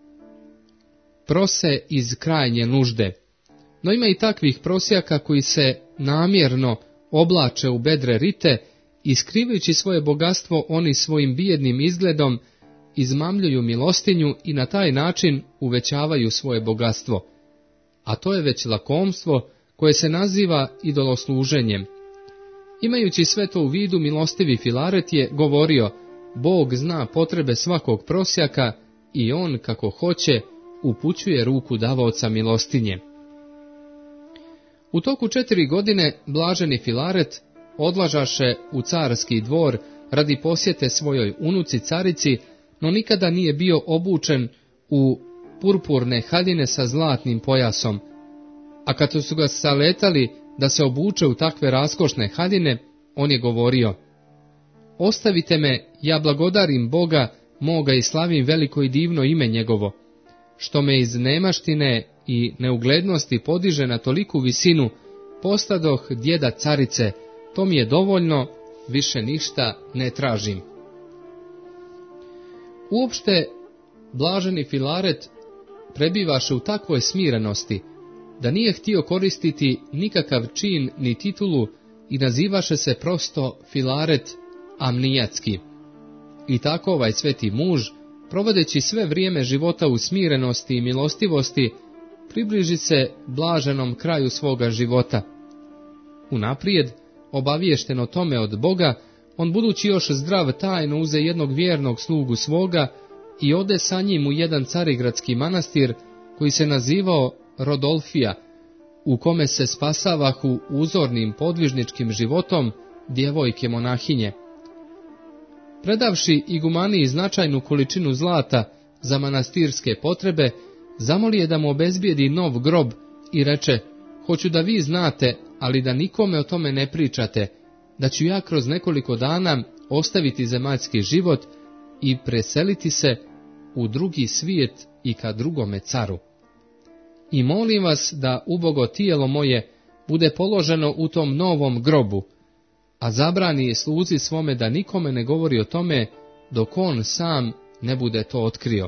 prose iz krajnje nužde. No ima i takvih prosjaka koji se namjerno oblače u bedre rite i skrivajući svoje bogatstvo, oni svojim bijednim izgledom izmamljuju milostinju i na taj način uvećavaju svoje bogatstvo. A to je već lakomstvo koje se naziva idolosluženjem. Imajući sve to u vidu, milostivi Filaret je govorio: Bog zna potrebe svakog prosjaka i on, kako hoće, upućuje ruku davaoca milostinje. U toku 4 godine blaženi Filaret odlažaše u carski dvor radi posjete svojoj unuci carici, no nikada nije bio obučen u purpurne haljine sa zlatnim pojasom. A kad su ga saletali da se obuče u takve raskošne haljine, on je govorio: Ostavite me, ja blagodarim Boga moga i slavim veliko i divno ime njegovo, što me iz nemaštine i neuglednosti podiže na toliku visinu, postadoh djeda carice, to mi je dovoljno, više ništa ne tražim. Uopšte, blaženi Filaret prebivaše u takvoj smirenosti, da nije htio koristiti nikakav čin ni titulu i nazivaše se prosto Filaret Amnijatski. I tako ovaj sveti muž, provodeći sve vrijeme života u smirenosti i milostivosti, približi se blaženom kraju svoga života. Unaprijed, obaviješten o tome od Boga, on, budući još zdrav, tajno uze jednog vjernog slugu svoga i ode sa njim u jedan carigradski manastir koji se nazivao Rodolfija, u kome se spasavahu uzornim podvižničkim životom djevojke monahinje. Predavši igumaniji značajnu količinu zlata za manastirske potrebe, zamoli je da mu obezbijedi nov grob i reče: Hoću da vi znate, ali da nikome o tome ne pričate, da ću ja kroz nekoliko dana ostaviti zemaljski život i preseliti se u drugi svijet i ka drugome caru. I molim vas da ubogo tijelo moje bude položeno u tom novom grobu, a zabrani sluzi svome da nikome ne govori o tome, dok on sam ne bude to otkrio.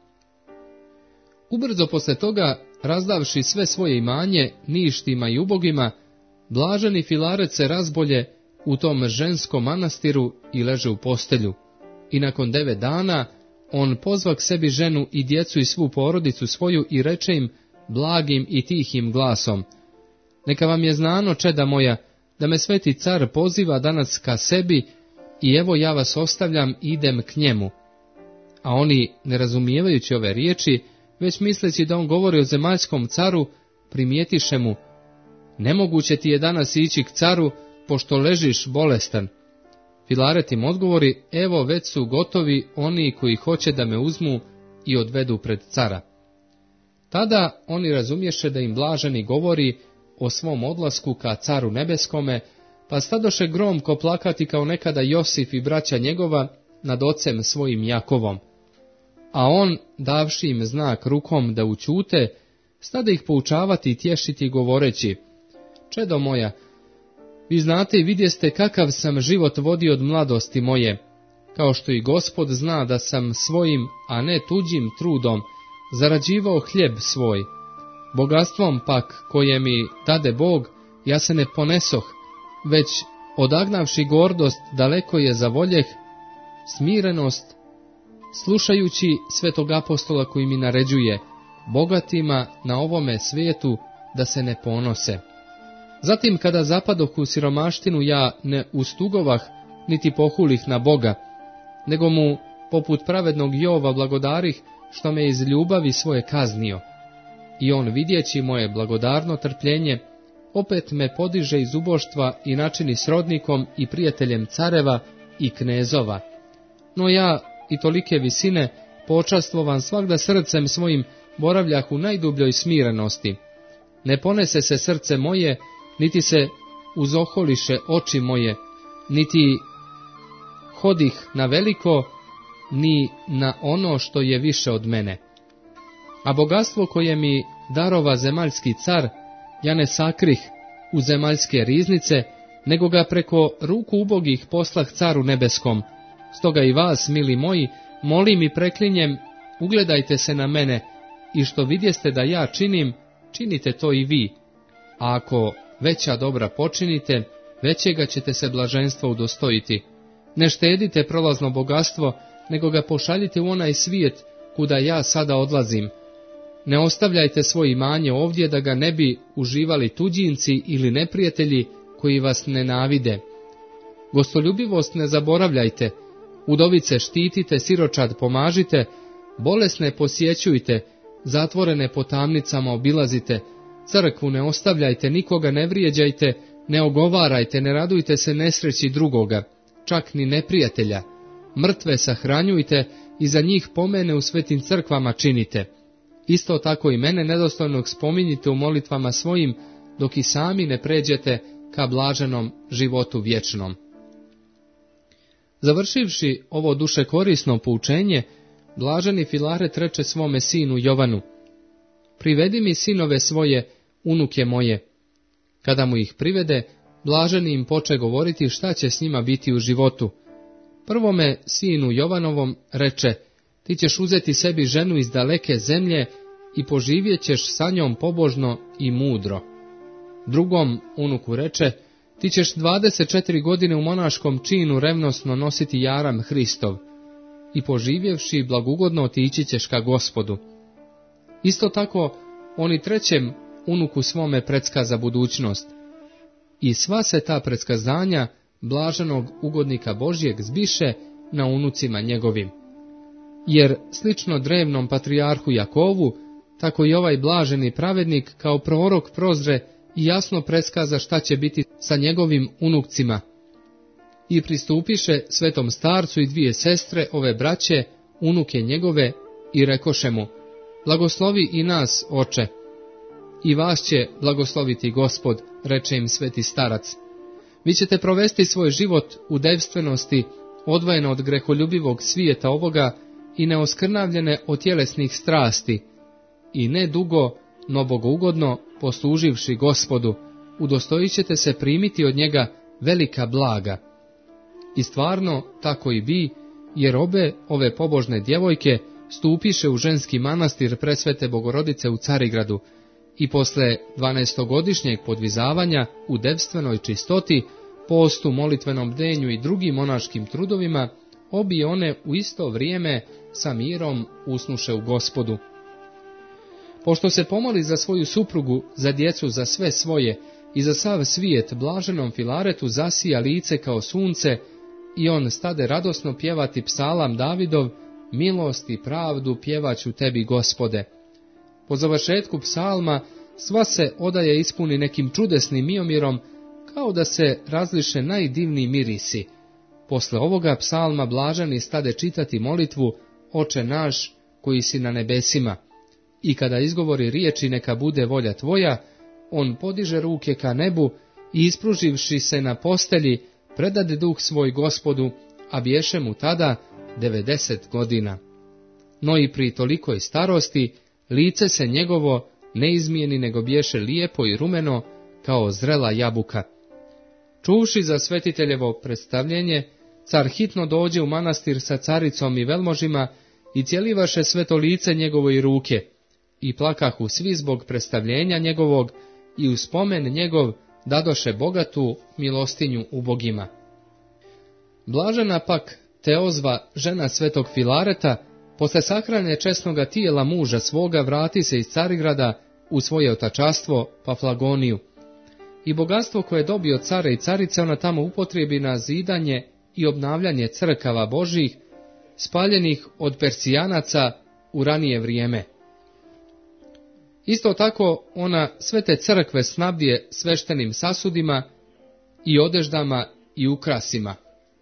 Ubrzo posle toga, razdavši sve svoje imanje ništima i ubogima, blaženi Filaret se razbolje u tom ženskom manastiru i leže u postelju. I nakon 9 dana on pozva k sebi ženu i djecu i svu porodicu svoju i reče im blagim i tihim glasom: neka vam je znano, čeda moja, da me sveti car poziva danas ka sebi i evo ja vas ostavljam i idem k njemu. A oni, ne razumijevajući ove riječi, već misleći da on govori o zemaljskom caru, primijetiše mu: nemoguće ti je danas ići k caru, pošto ležiš bolestan. Filaret im odgovori: evo već su gotovi oni koji hoće da me uzmu i odvedu pred cara. Tada oni razumješe da im blaženi govori o svom odlasku ka caru nebeskome, pa stadoše gromko plakati kao nekada Josif i braća njegova nad ocem svojim Jakovom. A on, davši im znak rukom da ućute, stade ih poučavati i tješiti govoreći: čedo moja, vi znate i vidjeste kakav sam život vodio od mladosti moje, kao što i Gospod zna da sam svojim, a ne tuđim trudom, zarađivao hljeb svoj. Bogatstvom pak, koje mi dade Bog, ja se ne ponesoh, već odagnavši gordost daleko je zavoljeh, smirenost, slušajući svetog apostola koji mi naređuje, bogatima na ovome svijetu da se ne ponose. Zatim kada zapadoh u siromaštinu, ja ne ustugovah niti pohulih na Boga, nego mu poput pravednog Jova blagodarih, što me iz ljubavi svoje kaznio. I on, vidjeći moje blagodarno trpljenje, opet me podiže iz uboštva i načini srodnikom i prijateljem careva i knezova. No ja i tolike visine počastvovan svagda srcem svojim boravljah u najdubljoj smirenosti. Ne ponese se srce moje, niti se uzoholiše oči moje, niti hodih na veliko, ni na ono što je više od mene. A bogatstvo koje mi darova zemaljski car, ja ne sakrih u zemaljske riznice, nego ga preko ruku ubogih poslah caru nebeskom. Stoga i vas, mili moji, molim i preklinjem, ugledajte se na mene i što vidjeste da ja činim, činite to i vi. A ako veća dobra počinite, većega ćete se blaženstva udostojiti. Ne štedite prolazno bogatstvo, nego ga pošaljite u onaj svijet kuda ja sada odlazim. Ne ostavljajte svoje imanje ovdje da ga ne bi uživali tuđinci ili neprijatelji koji vas nenavide. Gostoljubivost ne zaboravljajte, udovice štitite, siročad pomažite, bolesne posjećujte, zatvorene po tamnicama obilazite, crkvu ne ostavljajte, nikoga ne vrijeđajte, ne ogovarajte, ne radujte se nesreći drugoga, čak ni neprijatelja. Mrtve sahranjujte i za njih pomene u svetim crkvama činite. Isto tako i mene nedostojnog spominjite u molitvama svojim, dok i sami ne pređete ka blaženom životu vječnom. Završivši ovo dušekorisno poučenje, blaženi Filaret reče svome sinu Jovanu: privedi mi sinove svoje, unuke moje. Kada mu ih privede, blaženi im poče govoriti šta će s njima biti u životu. Prvome sinu Jovanovom reče: ti ćeš uzeti sebi ženu iz daleke zemlje i poživjet ćeš sa njom pobožno i mudro. Drugom unuku reče: ti ćeš 24 godine u monaškom činu revnosno nositi jaram Hristov i poživjevši blagugodno otići ćeš ka Gospodu. Isto tako on i trećem unuku svome predskaza budućnost. I sva se ta predskazanja blaženog ugodnika Božjeg zbiše na unucima njegovim. Jer slično drevnom patrijarhu Jakovu, tako i ovaj blaženi pravednik kao prorok prozre i jasno preskaza šta će biti sa njegovim unukcima. I pristupiše svetom starcu i dvije sestre, ove braće, unuke njegove, i rekoše mu: blagoslovi i nas, oče. I vas će blagosloviti Gospod, reče im sveti starac. Vi ćete provesti svoj život u devstvenosti, odvojeno od greholjubivog svijeta ovoga i neoskrnavljene od tjelesnih strasti, i ne dugo, no bogougodno, posluživši Gospodu, udostojit ćete se primiti od njega velika blaga. I stvarno tako i bi, jer obe ove pobožne djevojke stupiše u ženski manastir presvete Bogorodice u Carigradu i posle 12-godišnjeg podvizavanja u devstvenoj čistoti postu, molitvenom bdenju i drugim monaškim trudovima, obje one u isto vrijeme sa mirom usnuše u Gospodu. Pošto se pomoli za svoju suprugu, za djecu, za sve svoje i za sav svijet, blaženom Filaretu zasija lice kao sunce i on stade radosno pjevati psalam Davidov, milost i pravdu pjevaću tebi, Gospode. Po završetku psalma sva se odaja ispuni nekim čudesnim miomirom, kao da se razliše najdivniji mirisi. Posle ovoga psalma blaženi stade čitati molitvu Oče naš koji si na nebesima. I kada izgovori riječi neka bude volja tvoja, on podiže ruke ka nebu i ispruživši se na postelji, predade duh svoj Gospodu, a bješe mu tada 90 godina. No i pri tolikoj starosti, lice se njegovo ne izmijeni, nego bješe lijepo i rumeno, kao zrela jabuka. Čuvši za svetiteljevo predstavljenje, car hitno dođe u manastir sa caricom i velmožima i cjelivaše sveto lice njegovo i ruke, i plakahu svi zbog predstavljenja njegovog i u spomen njegov dadoše bogatu milostinju ubogima. Blažena pak Teozva, žena svetog Filareta, posle sahrane česnoga tijela muža svoga vrati se iz Carigrada u svoje otačastvo Paflagoniju. I bogatstvo koje je dobio care i carice ona tamo upotrebi na zidanje i obnavljanje crkava Božjih, spaljenih od Persijanaca u ranije vrijeme. Isto tako ona sve te crkve snabdije sveštenim sasudima i odeždama i ukrasima.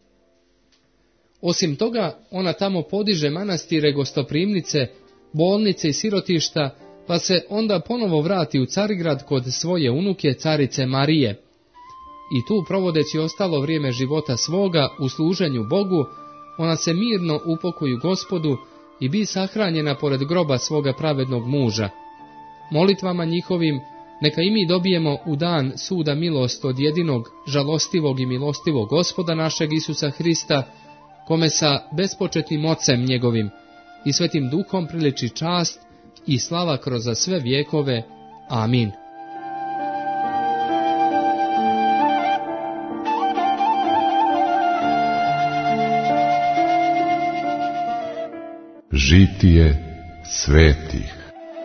Osim toga, ona tamo podiže manastire, gostoprimnice, bolnice i sirotišta, pa se onda ponovo vrati u Carigrad kod svoje unuke carice Marije. I tu, provodeći ostalo vrijeme života svoga u služenju Bogu, ona se mirno upokoji Gospodu i bi sahranjena pored groba svoga pravednog muža. Molitvama njihovim neka i mi dobijemo u dan suda milost od jedinog žalostivog i milostivog Gospoda našeg Isusa Hrista, kome sa bespočetnim ocem njegovim i svetim duhom priliči čast i slava kroz sve vjekove. Amin. Žitije svetih.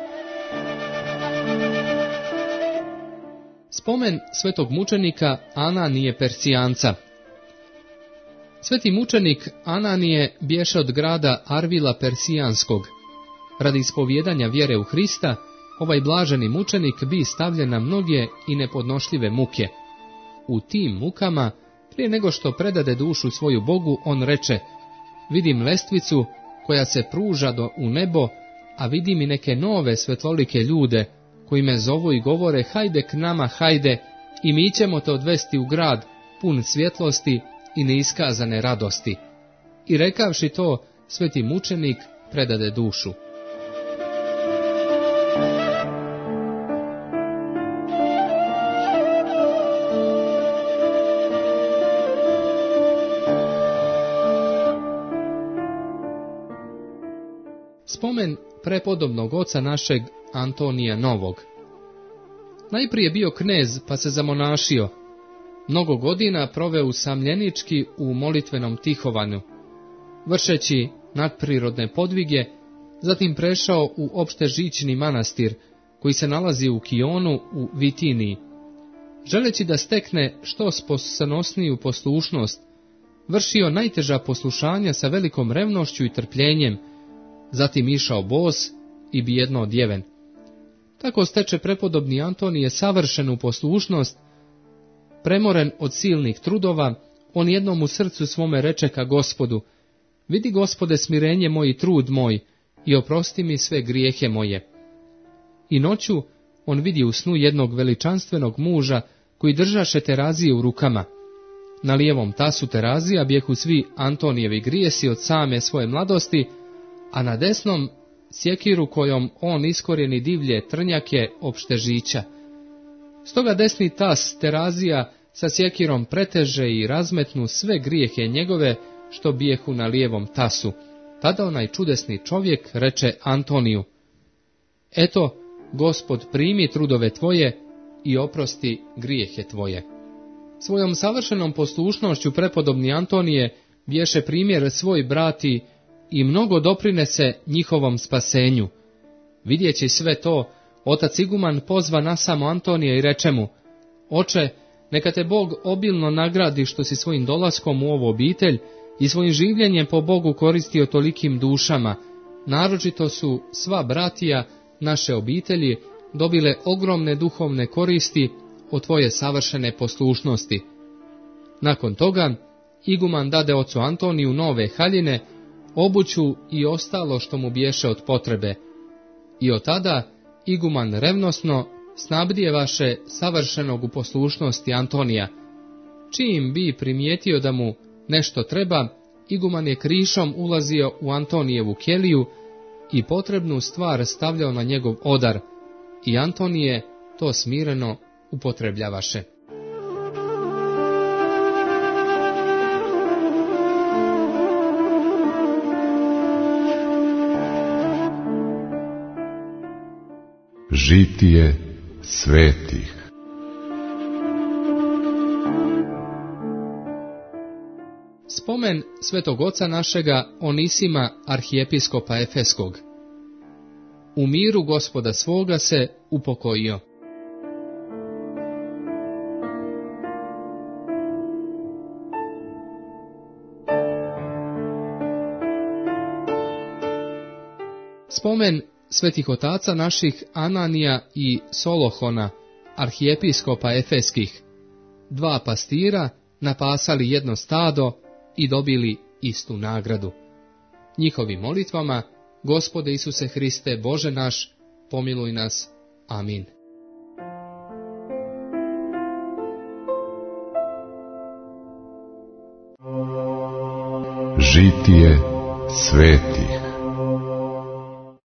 Spomen svetog mučenika Ananije Persijanca. Sveti mučenik Ananije bješe od grada Arvila Persijanskog. Radi ispovjedanja vjere u Hrista, ovaj blaženi mučenik bi stavljen na mnoge i nepodnošljive muke. U tim mukama, prije nego što predade dušu svoju Bogu, on reče: vidim lestvicu koja se pruža u nebo, a vidim i neke nove svetlolike ljude, koji me zovu i govore: hajde k nama, hajde, i mi ćemo te odvesti u grad, pun svjetlosti i neiskazane radosti. I rekavši to, sveti mučenik predade dušu. Spomen prepodobnog oca našeg Antonija Novog. Najprije bio knez, pa se zamonašio. Mnogo godina proveo usamljenički u molitvenom tihovanju, vršeći nadprirodne podvige, zatim prešao u opštežićni manastir, koji se nalazi u Kionu u Vitiniji. Želeći da stekne što spasonosniju poslušnost, vršio najteža poslušanja sa velikom revnošću i trpljenjem, zatim išao bos i bijedno odjeven. Tako steče prepodobni Antonije savršenu poslušnost. Premoren od silnih trudova, on jednom u srcu svome reče ka Gospodu: vidi, Gospode, smirenje moj i trud moj, i oprosti mi sve grijehe moje. I noću on vidi u snu jednog veličanstvenog muža, koji držaše terazije u rukama. Na lijevom tasu terazija bjehu svi Antonijevi grijesi od same svoje mladosti, a na desnom sjekiru kojom on iskorijeni divlje trnjake opštežića. Stoga desni tas terazija sa sjekirom preteže i razmetnu sve grijehe njegove što bijehu na lijevom tasu. Tada onaj čudesni čovjek reče Antoniju: eto, Gospod primi trudove tvoje i oprosti grijehe tvoje. Svojom savršenom poslušnošću prepodobni Antonije bješe primjer svoj brati i mnogo doprinese njihovom spasenju. Vidjeći sve to, otac iguman pozva nasamo Antonija i reče mu: Oče, neka te Bog obilno nagradi što si svojim dolaskom u ovu obitelj i svojim življenjem po Bogu koristio tolikim dušama. Naročito su sva bratija naše obitelji dobile ogromne duhovne koristi od tvoje savršene poslušnosti. Nakon toga, iguman dade ocu Antoniju nove haljine, obuću i ostalo što mu biješe od potrebe. I od tada iguman revnosno snabdijevaše savršenog u poslušnosti Antonija. Čim bi primijetio da mu nešto treba, iguman je krišom ulazio u Antonijevu keliju i potrebnu stvar stavljao na njegov odar, i Antonije to smireno upotrebljavaše. Žitije svetih. Spomen svetog oca našega Onisima, arhijepiskopa Efeskog. U miru Gospoda svoga se upokojio. Spomen svetih otaca naših Ananija i Solohona, arhijepiskopa Efeskih, 2 pastira napasali jedno stado i dobili istu nagradu. Njihovim molitvama, Gospode Isuse Hriste, Bože naš, pomiluj nas. Amin. Žitije svetih.